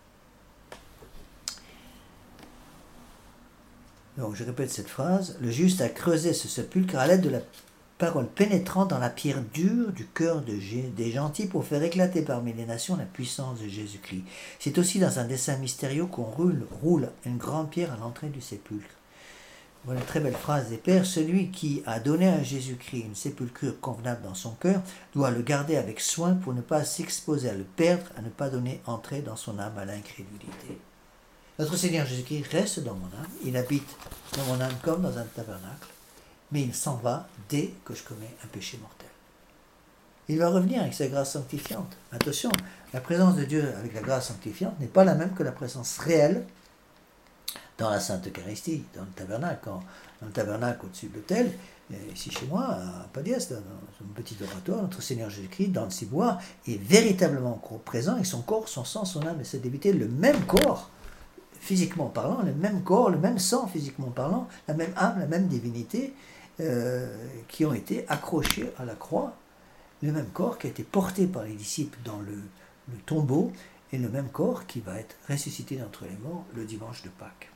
Donc je répète cette phrase, le juste a creusé ce sépulcre à l'aide de la parole pénétrante dans la pierre dure du cœur des gentils pour faire éclater parmi les nations la puissance de Jésus-Christ. C'est aussi dans un dessein mystérieux qu'on roule une grande pierre à l'entrée du sépulcre. Voilà une très belle phrase des Pères. Celui qui a donné à Jésus-Christ une sépulture convenable dans son cœur doit le garder avec soin pour ne pas s'exposer à le perdre, à ne pas donner entrée dans son âme à l'incrédulité. Notre Seigneur Jésus-Christ reste dans mon âme, il habite dans mon âme comme dans un tabernacle, mais il s'en va dès que je commets un péché mortel. Il va revenir avec sa grâce sanctifiante. Attention, la présence de Dieu avec la grâce sanctifiante n'est pas la même que la présence réelle dans la Sainte Eucharistie, dans le tabernacle. Dans le tabernacle au-dessus de l'autel, ici chez moi, à Padias, dans un petit oratoire, notre Seigneur Jésus-Christ, dans le ciboire, est véritablement présent avec son corps, son sang, son âme et sa divinité, le même corps, physiquement parlant, le même corps, le même sang, physiquement parlant, la même âme, la même divinité, qui ont été accrochés à la croix, le même corps qui a été porté par les disciples dans le tombeau, et le même corps qui va être ressuscité d'entre les morts le dimanche de Pâques.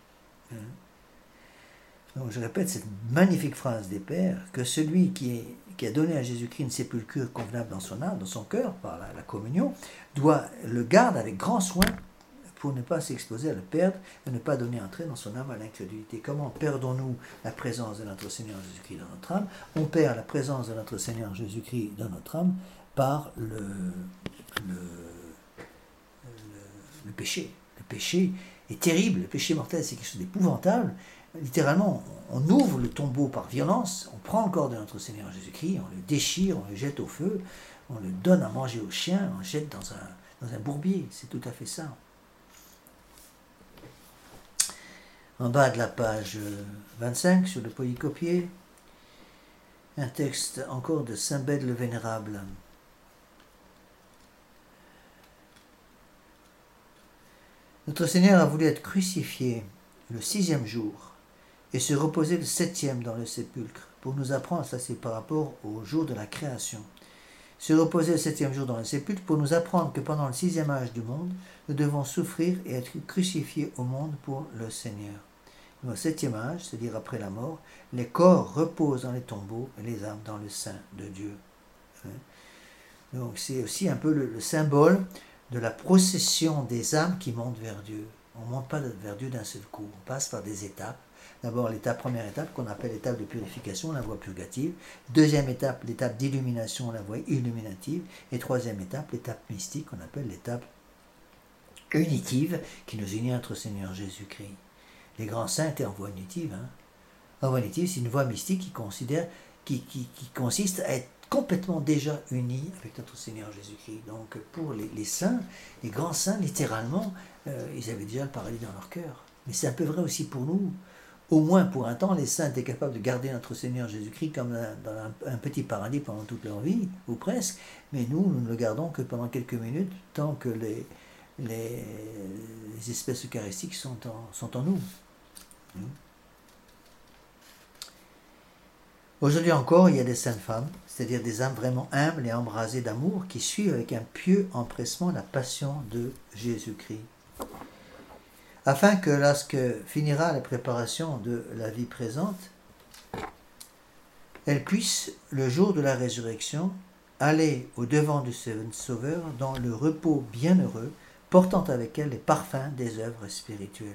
Donc je répète cette magnifique phrase des Pères, que celui qui a donné à Jésus-Christ une sépulture convenable dans son âme, dans son cœur, par la communion, le garde avec grand soin pour ne pas s'exposer à le perdre et ne pas donner entrée dans son âme à l'incrédulité. Comment perdons-nous la présence de notre Seigneur Jésus-Christ dans notre âme? On perd la présence de notre Seigneur Jésus-Christ dans notre âme par le péché. Le péché est terrible, le péché mortel, c'est quelque chose d'épouvantable. Littéralement, on ouvre le tombeau par violence, on prend le corps de notre Seigneur Jésus-Christ, on le déchire, on le jette au feu, on le donne à manger aux chiens, on le jette dans un bourbier. C'est tout à fait ça. En bas de la page 25, sur le polycopier, un texte encore de Saint Bède le Vénérable. Notre Seigneur a voulu être crucifié le 6e jour et se reposer le 7e dans le sépulcre, pour nous apprendre, ça c'est par rapport au jour de la création, se reposer le 7e jour dans le sépulcre pour nous apprendre que pendant le 6e âge du monde, nous devons souffrir et être crucifiés au monde pour le Seigneur. Au 7e âge, c'est-à-dire après la mort, les corps reposent dans les tombeaux et les âmes dans le sein de Dieu. Donc c'est aussi un peu le symbole de la procession des âmes qui montent vers Dieu. On ne monte pas vers Dieu d'un seul coup, on passe par des étapes. D'abord, première étape qu'on appelle l'étape de purification, la voie purgative. Deuxième étape, l'étape d'illumination, la voie illuminative. Et troisième étape, l'étape mystique qu'on appelle l'étape unitive qui nous unit à notre Seigneur Jésus-Christ. Les grands saints étaient en voie unitive. En voie unitive, c'est une voie mystique qui consiste à être complètement déjà unis avec notre Seigneur Jésus-Christ. Donc pour les saints, les grands saints, littéralement, ils avaient déjà le paradis dans leur cœur. Mais c'est un peu vrai aussi pour nous. Au moins pour un temps, les saints étaient capables de garder notre Seigneur Jésus-Christ comme dans un petit paradis pendant toute leur vie, ou presque. Mais nous ne le gardons que pendant quelques minutes, tant que les espèces eucharistiques sont en nous. Aujourd'hui encore, il y a des saintes femmes, c'est-à-dire des âmes vraiment humbles et embrasées d'amour, qui suivent avec un pieux empressement la passion de Jésus-Christ. Afin que lorsque finira la préparation de la vie présente, elles puissent, le jour de la résurrection, aller au-devant du Sauveur dans le repos bienheureux, portant avec elles les parfums des œuvres spirituelles.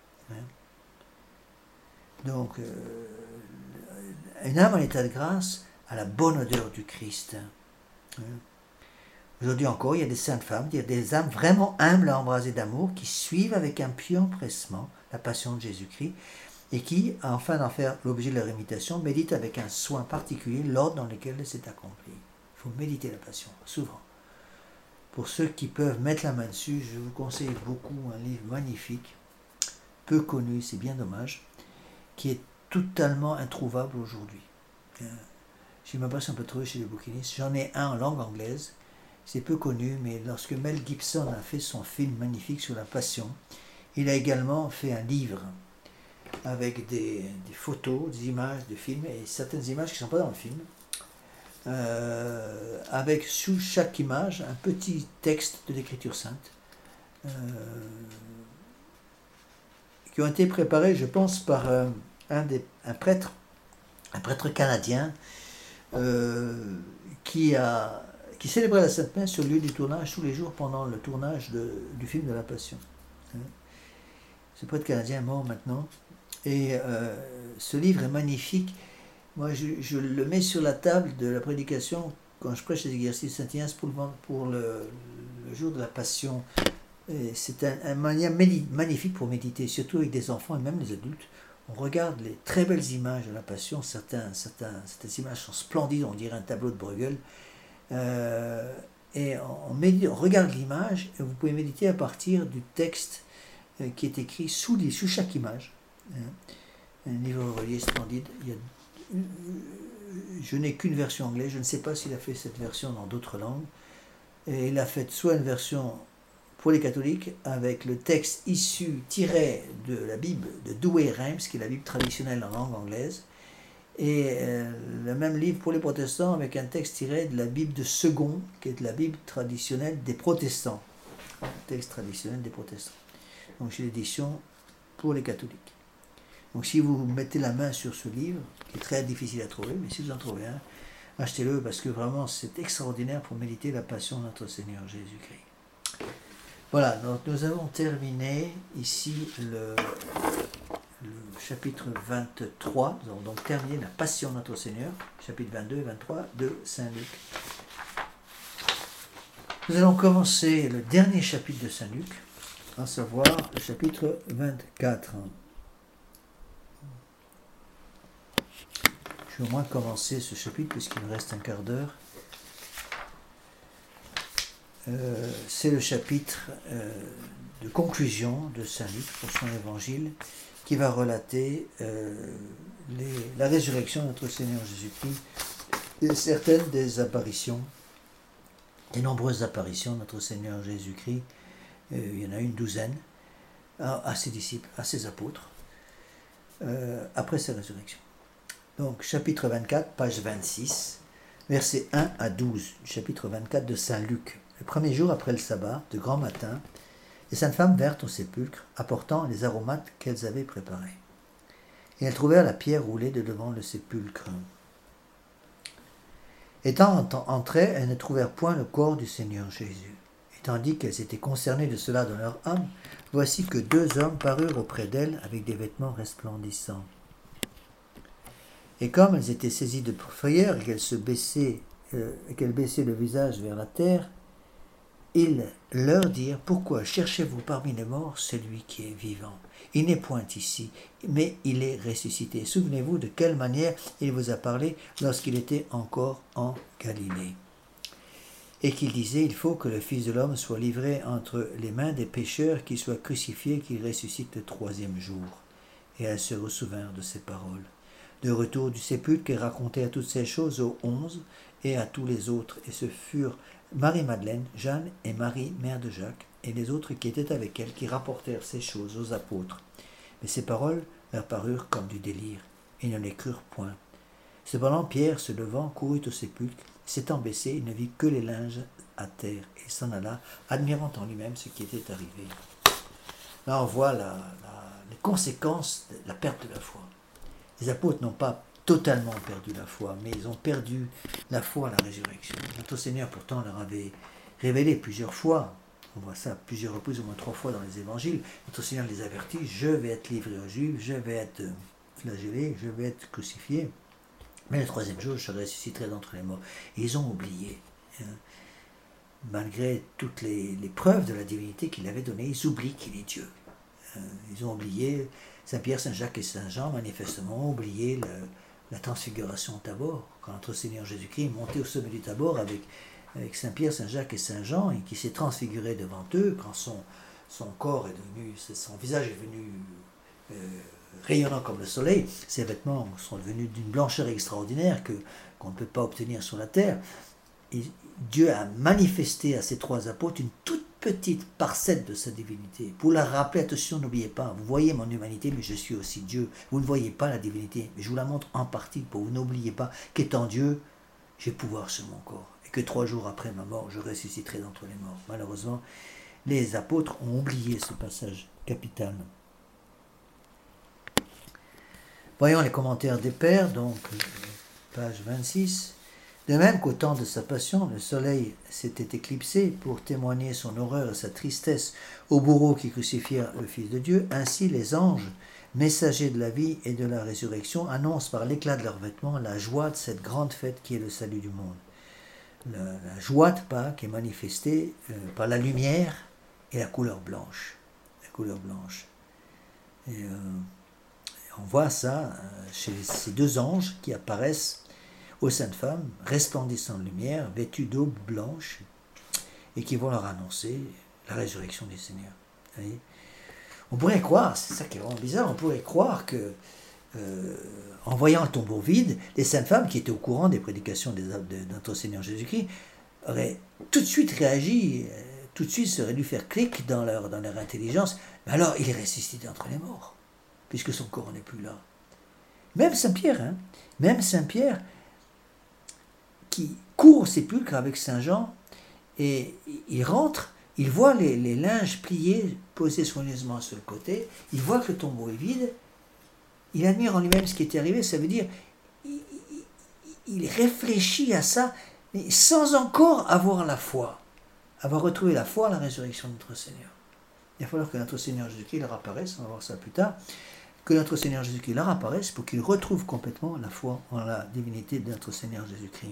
Donc, une âme en état de grâce a la bonne odeur du Christ. Aujourd'hui encore, il y a des saintes femmes, il y a des âmes vraiment humbles et embrasées d'amour qui suivent avec un pieux empressement la passion de Jésus-Christ et qui, afin d'en faire l'objet de leur imitation, méditent avec un soin particulier l'ordre dans lequel elle s'est accomplie. Il faut méditer la passion, souvent. Pour ceux qui peuvent mettre la main dessus, je vous conseille beaucoup un livre magnifique, peu connu, c'est bien dommage, qui est totalement introuvable aujourd'hui. Je ne sais même pas si on peut trouver chez les bouquinistes. J'en ai un en langue anglaise, c'est peu connu, mais lorsque Mel Gibson a fait son film magnifique sur la Passion, il a également fait un livre avec des photos, des images de films, et certaines images qui ne sont pas dans le film, avec sous chaque image un petit texte de l'Écriture sainte, qui ont été préparés, je pense, par un prêtre canadien qui célébrait la Sainte Messe sur le lieu du tournage tous les jours pendant le tournage du film de la Passion. Ce prêtre canadien est mort maintenant. Et ce livre est magnifique. Moi, je le mets sur la table de la prédication quand je prêche les exercices de Saint-Ignace pour le jour de la Passion. C'est un moyen magnifique pour méditer, surtout avec des enfants et même des adultes. On regarde les très belles images de la Passion. Certaines images sont splendides, on dirait un tableau de Bruegel. Et on regarde l'image et vous pouvez méditer à partir du texte qui est écrit sous chaque image. Un livre relié splendide. Je n'ai qu'une version anglaise, je ne sais pas s'il a fait cette version dans d'autres langues. Et il a fait soit une version pour les catholiques avec le texte issu tiré de la Bible de Douay Rheims, qui est la Bible traditionnelle en langue anglaise, et le même livre pour les protestants avec un texte tiré de la Bible de Second, qui est de la Bible traditionnelle des protestants. Texte traditionnel des protestants. Donc c'est l'édition pour les catholiques. Donc si vous mettez la main sur ce livre, qui est très difficile à trouver, mais si vous en trouvez un, achetez-le parce que vraiment c'est extraordinaire pour méditer la passion de notre Seigneur Jésus-Christ. Voilà, donc nous avons terminé ici le chapitre 23. Nous avons donc terminé la passion de notre Seigneur, chapitre 22 et 23 de Saint Luc. Nous allons commencer le dernier chapitre de Saint Luc, à savoir le chapitre 24. Je vais au moins commencer ce chapitre puisqu'il me reste un quart d'heure. C'est le chapitre de conclusion de Saint Luc pour son évangile qui va relater la résurrection de notre Seigneur Jésus-Christ et certaines des apparitions, des nombreuses apparitions de notre Seigneur Jésus-Christ. Il y en a une douzaine à ses disciples, à ses apôtres, après sa résurrection. Donc, chapitre 24, page 26, versets 1 à 12, du chapitre 24 de Saint Luc. Le premier jour après le sabbat, de grand matin, les saintes femmes vinrent au sépulcre, apportant les aromates qu'elles avaient préparés. Et elles trouvèrent la pierre roulée de devant le sépulcre. Étant entrées, elles ne trouvèrent point le corps du Seigneur Jésus. Et tandis qu'elles étaient concernées de cela dans leur âme, voici que 2 hommes parurent auprès d'elles avec des vêtements resplendissants. Et comme elles étaient saisies de frayeur et qu'elles baissaient le visage vers la terre, ils leur dirent: pourquoi cherchez-vous parmi les morts celui qui est vivant? Il n'est point ici, mais il est ressuscité. Souvenez-vous de quelle manière il vous a parlé lorsqu'il était encore en Galilée. Et qu'il disait: il faut que le Fils de l'homme soit livré entre les mains des pécheurs, qu'il soit crucifié, qu'il ressuscite le 3e jour. Et elles se ressouvinrent de ces paroles. De retour du sépulcre, elles racontèrent toutes ces choses aux 11 et à tous les autres, et ce furent Marie-Madeleine, Jeanne et Marie, mère de Jacques, et les autres qui étaient avec elle, qui rapportèrent ces choses aux apôtres. Mais ces paroles leur parurent comme du délire, et ils ne les crurent point. Cependant, Pierre, se levant, courut au sépulcre, s'étant baissé, il ne vit que les linges à terre, et s'en alla, admirant en lui-même ce qui était arrivé. Là, on voit les conséquences de la perte de la foi. Les apôtres n'ont pas totalement perdu la foi, mais ils ont perdu la foi à la résurrection. Notre Seigneur pourtant leur avait révélé plusieurs fois, on voit ça à plusieurs reprises, au moins 3 fois dans les évangiles, notre Seigneur les avertit: je vais être livré aux Juifs, je vais être flagellé, je vais être crucifié, mais le 3e jour je ressusciterai d'entre les morts. Et ils ont oublié, malgré toutes les preuves de la divinité qu'il avait données, ils oublient qu'il est Dieu. Ils ont oublié Saint Pierre, Saint Jacques et Saint Jean, manifestement, ont oublié la transfiguration au Tabor, quand notre Seigneur Jésus-Christ est monté au sommet du Tabor avec Saint Pierre, Saint Jacques et Saint Jean, et qui s'est transfiguré devant eux, quand son corps est devenu, son visage est devenu rayonnant comme le soleil, ses vêtements sont devenus d'une blancheur extraordinaire qu'on ne peut pas obtenir sur la terre. Et Dieu a manifesté à ces 3 apôtres une toute petite parcelle de sa divinité, pour leur rappeler: attention, n'oubliez pas, vous voyez mon humanité, mais je suis aussi Dieu. Vous ne voyez pas la divinité, mais je vous la montre en partie, pour vous n'oubliez pas qu'étant Dieu, j'ai pouvoir sur mon corps, et que 3 jours après ma mort, je ressusciterai d'entre les morts. Malheureusement, les apôtres ont oublié ce passage capital. Voyons les commentaires des pères, donc page 26. De même qu'au temps de sa passion, le soleil s'était éclipsé pour témoigner son horreur et sa tristesse aux bourreaux qui crucifièrent le Fils de Dieu, ainsi les anges, messagers de la vie et de la résurrection, annoncent par l'éclat de leurs vêtements la joie de cette grande fête qui est le salut du monde. La joie de Pâques est manifestée par la lumière et la couleur blanche. La couleur blanche. Et on voit ça chez ces 2 anges qui apparaissent aux saintes femmes, resplendissant de lumière, vêtues d'aube blanche, et qui vont leur annoncer la résurrection du Seigneur. Vous voyez, on pourrait croire, c'est ça qui est vraiment bizarre, on pourrait croire que, en voyant le tombeau vide, les saintes femmes qui étaient au courant des prédications de notre Seigneur Jésus-Christ auraient tout de suite réagi, tout de suite seraient dû faire clic dans leur intelligence. Mais alors, il est ressuscité entre les morts, puisque son corps n'est plus là. Même Saint-Pierre, même Saint-Pierre, qui court au sépulcre avec Saint-Jean, et il rentre, il voit les linges pliés, posés soigneusement sur le côté, il voit que le tombeau est vide, il admire en lui-même ce qui était arrivé, ça veut dire, il réfléchit à ça, mais sans encore avoir la foi, avoir retrouvé la foi à la résurrection de notre Seigneur. Il va falloir que notre Seigneur Jésus-Christ leur apparaisse, on va voir ça plus tard, que notre Seigneur Jésus-Christ leur apparaisse pour qu'il retrouve complètement la foi en la divinité de notre Seigneur Jésus-Christ.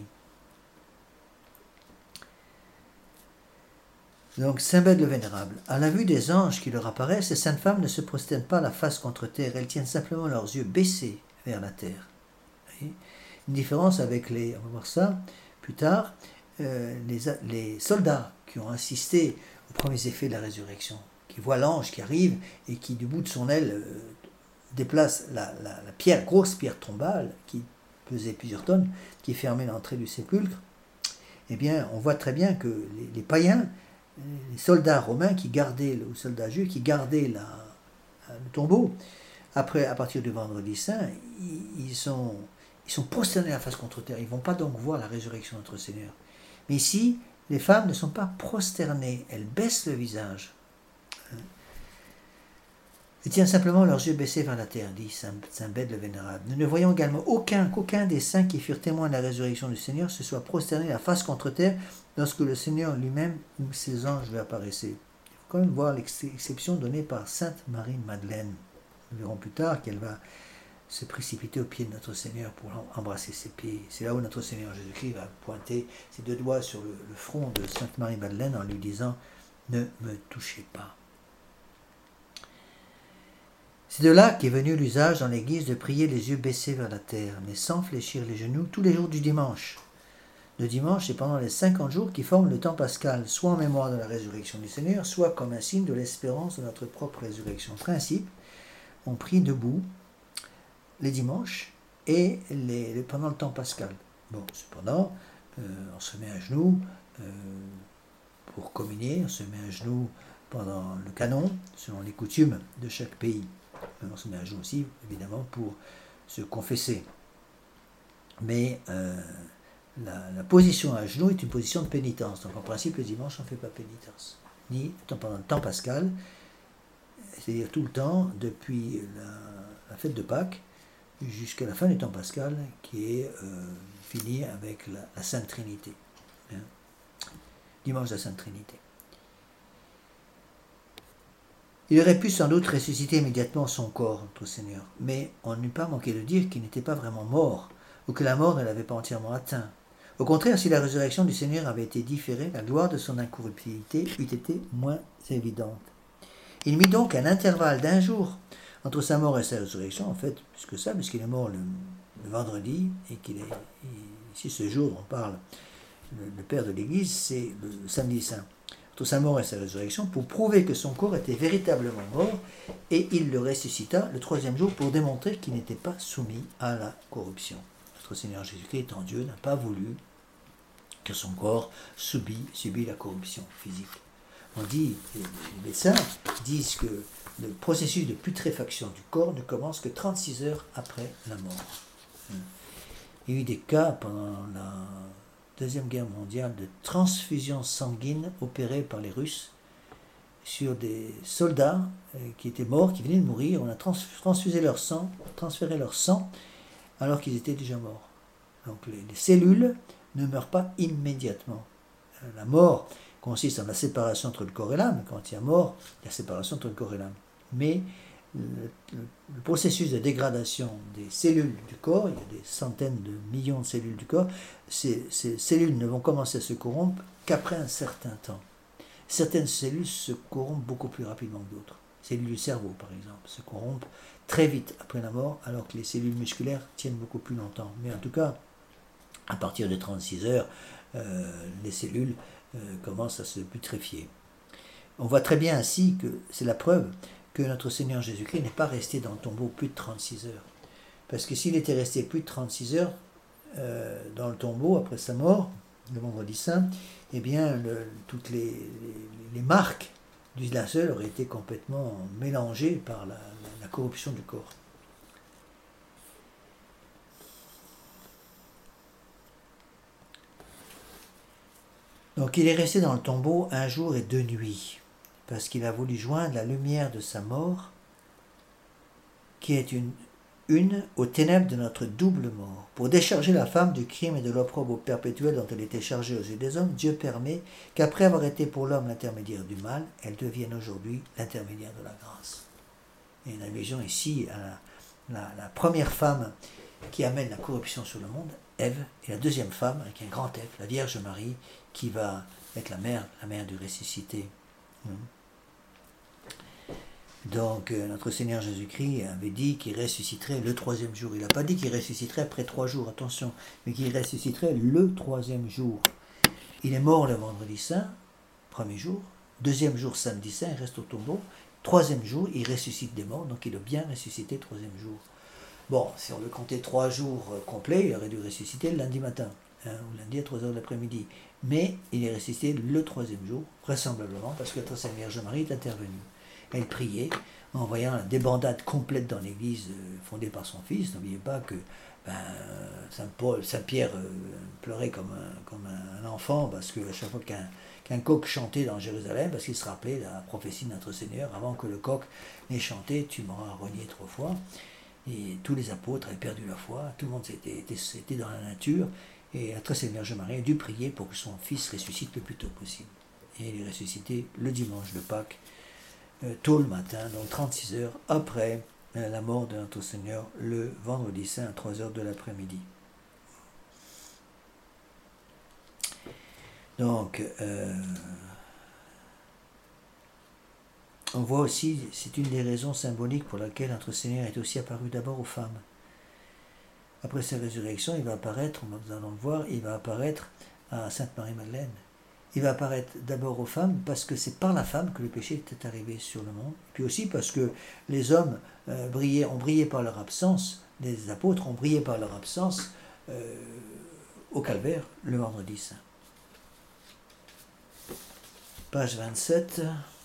Donc, Saint Bède le Vénérable, à la vue des anges qui leur apparaissent, ces saintes femmes ne se prosternent pas la face contre terre, elles tiennent simplement leurs yeux baissés vers la terre. Une différence avec les, on va voir ça plus tard, les soldats qui ont assisté aux premiers effets de la résurrection, qui voient l'ange qui arrive et qui, du bout de son aile, déplace la pierre, grosse pierre tombale, qui pesait plusieurs tonnes, qui fermait l'entrée du sépulcre. Eh bien, on voit très bien que les païens, les soldats romains qui gardaient, ou soldats juifs qui gardaient le tombeau, après, à partir du vendredi saint, ils sont prosternés la face contre terre. Ils ne vont pas donc voir la résurrection de notre Seigneur. Mais ici, les femmes ne sont pas prosternées, elles baissent le visage. Elles tiennent simplement leurs yeux baissés vers la terre, dit Saint Bède le Vénérable. Nous ne voyons également qu'aucun des saints qui furent témoins de la résurrection du Seigneur se soit prosterné la face contre terre lorsque le Seigneur lui-même ou ses anges lui apparaissaient. Il faut quand même voir l'exception donnée par Sainte Marie-Madeleine. Nous verrons plus tard qu'elle va se précipiter aux pieds de notre Seigneur pour embrasser ses pieds. C'est là où notre Seigneur Jésus-Christ va pointer ses deux doigts sur le front de Sainte Marie-Madeleine en lui disant « Ne me touchez pas ». C'est de là qu'est venu l'usage dans l'Église de prier les yeux baissés vers la terre, mais sans fléchir les genoux, tous les jours du dimanche. Le dimanche, c'est pendant les 50 jours qui forment le temps pascal, soit en mémoire de la résurrection du Seigneur, soit comme un signe de l'espérance de notre propre résurrection. Principe, on prie debout les dimanches et pendant le temps pascal. Bon, cependant, on se met à genoux pour communier, on se met à genoux pendant le canon, selon les coutumes de chaque pays. On se met à genoux aussi, évidemment, pour se confesser. Mais la position à genoux est une position de pénitence. Donc en principe, le dimanche, on ne fait pas pénitence. Ni pendant le temps pascal, c'est-à-dire tout le temps, depuis la fête de Pâques, jusqu'à la fin du temps pascal, qui est fini avec la Sainte Trinité. Dimanche de la Sainte Trinité. Il aurait pu sans doute ressusciter immédiatement son corps, notre Seigneur, mais on n'eût pas manqué de dire qu'il n'était pas vraiment mort, ou que la mort ne l'avait pas entièrement atteint. Au contraire, si la résurrection du Seigneur avait été différée, la gloire de son incorruptibilité eût été moins évidente. Il mit donc un intervalle d'1 jour entre sa mort et sa résurrection, en fait, plus que ça, puisqu'il est mort le vendredi, et qu'il est ici ce jour dont on parle, le Père de l'Église, c'est le samedi saint. Entre sa mort et sa résurrection, pour prouver que son corps était véritablement mort, et il le ressuscita le 3e jour pour démontrer qu'il n'était pas soumis à la corruption. Notre Seigneur Jésus-Christ, étant Dieu, n'a pas voulu que son corps subit la corruption physique. On dit, les médecins disent que le processus de putréfaction du corps ne commence que 36 heures après la mort. Il y a eu des cas pendant la Deuxième Guerre mondiale de transfusion sanguine opérée par les Russes sur des soldats qui étaient morts, qui venaient de mourir. On a transféré leur sang alors qu'ils étaient déjà morts. Donc les cellules ne meurent pas immédiatement. La mort consiste en la séparation entre le corps et l'âme. Quand il y a mort, il y a séparation entre le corps et l'âme. Mais le processus de dégradation des cellules du corps, il y a des centaines de millions de cellules du corps, ces cellules ne vont commencer à se corrompre qu'après un certain temps. Certaines cellules se corrompent beaucoup plus rapidement que d'autres. Les cellules du cerveau, par exemple, se corrompent très vite après la mort, alors que les cellules musculaires tiennent beaucoup plus longtemps. Mais en tout cas, À partir de 36 heures, les cellules commencent à se putréfier. On voit très bien ainsi que c'est la preuve que notre Seigneur Jésus-Christ n'est pas resté dans le tombeau plus de 36 heures. Parce que s'il était resté plus de 36 heures dans le tombeau après sa mort, le vendredi saint, eh bien toutes les marques du linceul auraient été complètement mélangées par la corruption du corps. Donc il est resté dans le tombeau 1 jour et 2 nuits, parce qu'il a voulu joindre la lumière de sa mort, qui est une aux ténèbres de notre double mort. Pour décharger la femme du crime et de l'opprobre perpétuel dont elle était chargée aux yeux des hommes, Dieu permet qu'après avoir été pour l'homme l'intermédiaire du mal, elle devienne aujourd'hui l'intermédiaire de la grâce. Et une allusion ici à la première femme qui amène la corruption sur le monde, Ève, et la deuxième femme, avec un grand F, la Vierge Marie, qui va être la mère du ressuscité. Donc notre Seigneur Jésus-Christ avait dit qu'il ressusciterait le 3e jour. Il n'a pas dit qu'il ressusciterait après 3 jours, attention, mais qu'il ressusciterait le 3e jour. Il est mort le vendredi saint, 1er jour, 2e jour samedi saint, il reste au tombeau, 3e jour, il ressuscite des morts, donc il a bien ressuscité 3e jour. Bon, si on veut compter 3 jours complets, il aurait dû ressusciter le lundi matin, ou lundi à 3h de l'après-midi. Mais il est ressuscité le 3e jour, vraisemblablement, parce que la Sainte Vierge Marie est intervenue. Elle priait en voyant la débandade complète dans l'église fondée par son fils. N'oubliez pas que Saint Pierre pleurait comme un enfant parce qu'à chaque fois qu'un coq chantait dans Jérusalem, parce qu'il se rappelait la prophétie de notre Seigneur, avant que le coq n'ait chanté, tu m'auras renié 3 fois. Et tous les apôtres avaient perdu la foi, tout le monde était dans la nature, et la très sainte Vierge Marie a dû prier pour que son fils ressuscite le plus tôt possible. Et il est ressuscité le dimanche de Pâques, tôt le matin, donc 36 heures après la mort de notre Seigneur, le vendredi saint à 3 heures de l'après-midi. Donc, on voit aussi, c'est une des raisons symboliques pour laquelle notre Seigneur est aussi apparu d'abord aux femmes. Après sa résurrection, il va apparaître, nous allons le voir, il va apparaître à Sainte Marie-Madeleine. Il va apparaître d'abord aux femmes parce que c'est par la femme que le péché était arrivé sur le monde. Puis aussi parce que les hommes ont brillé par leur absence, les apôtres ont brillé par leur absence au calvaire le vendredi saint. Page 27.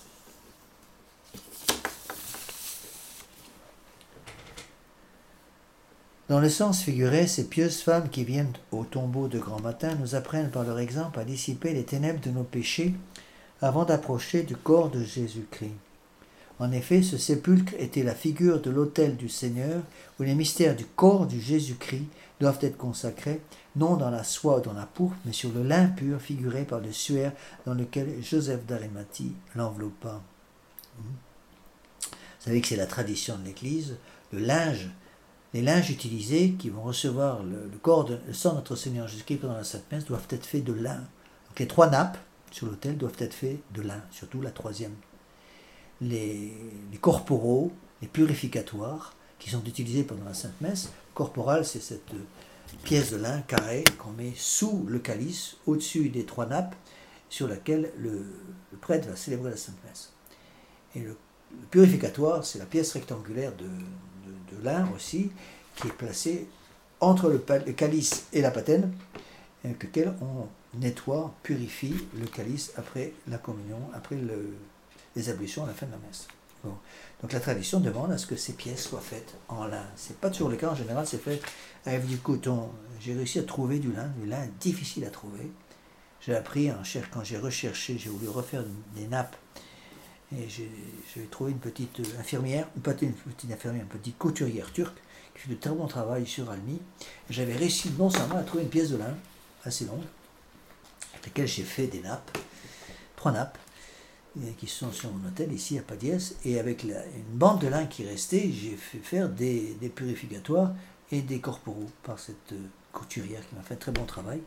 Dans le sens figuré, ces pieuses femmes qui viennent au tombeau de grand matin nous apprennent par leur exemple à dissiper les ténèbres de nos péchés avant d'approcher du corps de Jésus-Christ. En effet, ce sépulcre était la figure de l'autel du Seigneur où les mystères du corps du Jésus-Christ doivent être consacrés, non dans la soie ou dans la pourpre, mais sur le lin pur figuré par le suaire dans lequel Joseph d'Arimathie l'enveloppa. Vous savez que c'est la tradition de l'Église, les linges utilisés qui vont recevoir le sang de notre Seigneur Jésus-Christ pendant la Sainte Messe doivent être faits de lin. Donc les 3 nappes sur l'autel doivent être faits de lin, surtout la 3e. Les corporaux, les purificatoires qui sont utilisés pendant la Sainte Messe. Corporal, c'est cette pièce de lin carrée qu'on met sous le calice, au-dessus des 3 nappes, sur laquelle le prêtre va célébrer la Sainte Messe. Et le purificatoire, c'est la pièce rectangulaire de lin aussi, qui est placée entre le calice et la patène, avec lequel on nettoie, purifie le calice après la communion, après les ablutions à la fin de la messe. Bon. Donc la tradition demande à ce que ces pièces soient faites en lin. C'est pas toujours le cas, en général c'est fait avec du coton. J'ai réussi à trouver du lin difficile à trouver. J'ai appris quand j'ai recherché, j'ai voulu refaire des nappes. Et j'ai trouvé une petite infirmière, une petite couturière turque qui fait de très bon travail sur Almi. J'avais réussi non seulement à trouver une pièce de lin assez longue, avec laquelle j'ai fait des nappes, 3 nappes, qui sont sur mon hôtel ici à Padiès, et avec une bande de lin qui restait, j'ai fait faire des purificatoires et des corporaux par cette couturière qui m'a fait un très bon travail.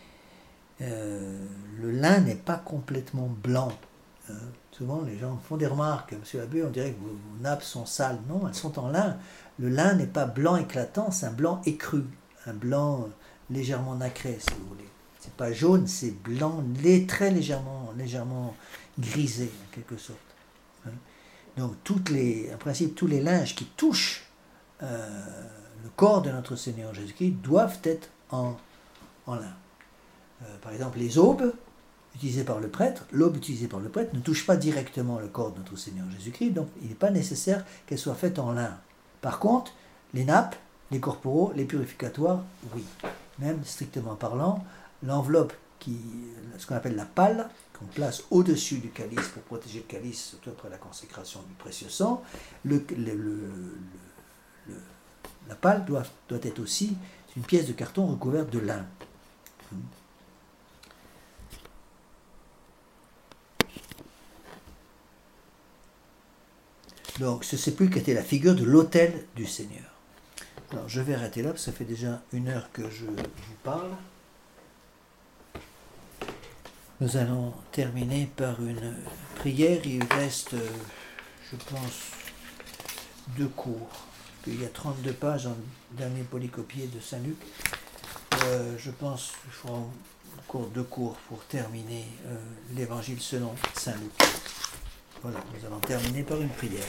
Le lin n'est pas complètement blanc. Souvent les gens font des remarques, monsieur l'abbé, on dirait que vos nappes sont sales. Non, elles sont en lin. Le lin n'est pas blanc éclatant, c'est un blanc écru, un blanc légèrement nacré, si vous voulez. C'est pas jaune, c'est blanc, très légèrement grisé, en quelque sorte. Hein. Donc, en principe, tous les linges qui touchent le corps de notre Seigneur Jésus-Christ doivent être en lin. Par exemple, les aubes utilisées par le prêtre, l'aube utilisée par le prêtre ne touche pas directement le corps de notre Seigneur Jésus-Christ, donc il n'est pas nécessaire qu'elle soit faite en lin. Par contre, les nappes, les corporaux, les purificatoires, oui. Même strictement parlant, l'enveloppe, ce qu'on appelle la palle, qu'on place au-dessus du calice pour protéger le calice, surtout après la consécration du précieux sang, la palle doit être aussi une pièce de carton recouverte de lin. Donc, ce sépulcre était la figure de l'autel du Seigneur. Alors, je vais arrêter là, parce que ça fait déjà 1 heure que je vous parle. Nous allons terminer par une prière. Il reste, je pense, 2 cours. Il y a 32 pages dans le dernier polycopié de Saint-Luc. Je pense qu'il faudra encore 2 cours pour terminer l'évangile selon Saint-Luc. Voilà, nous allons terminer par une prière.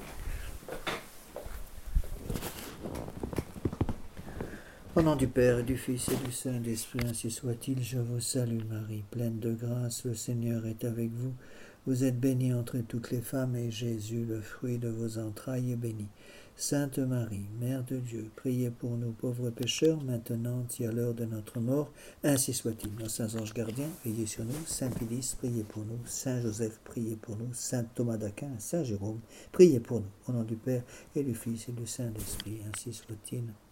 Au nom du Père et du Fils et du Saint-Esprit, ainsi soit-il, je vous salue Marie, pleine de grâce, le Seigneur est avec vous. Vous êtes bénie entre toutes les femmes, et Jésus, le fruit de vos entrailles, est béni. Sainte Marie, Mère de Dieu, priez pour nous pauvres pécheurs, maintenant et à l'heure de notre mort, ainsi soit-il. Nos saints anges gardiens, veillez sur nous. Saint Pédis, priez pour nous. Saint Joseph, priez pour nous. Saint Thomas d'Aquin, Saint Jérôme, priez pour nous. Au nom du Père et du Fils et du Saint-Esprit, ainsi soit-il.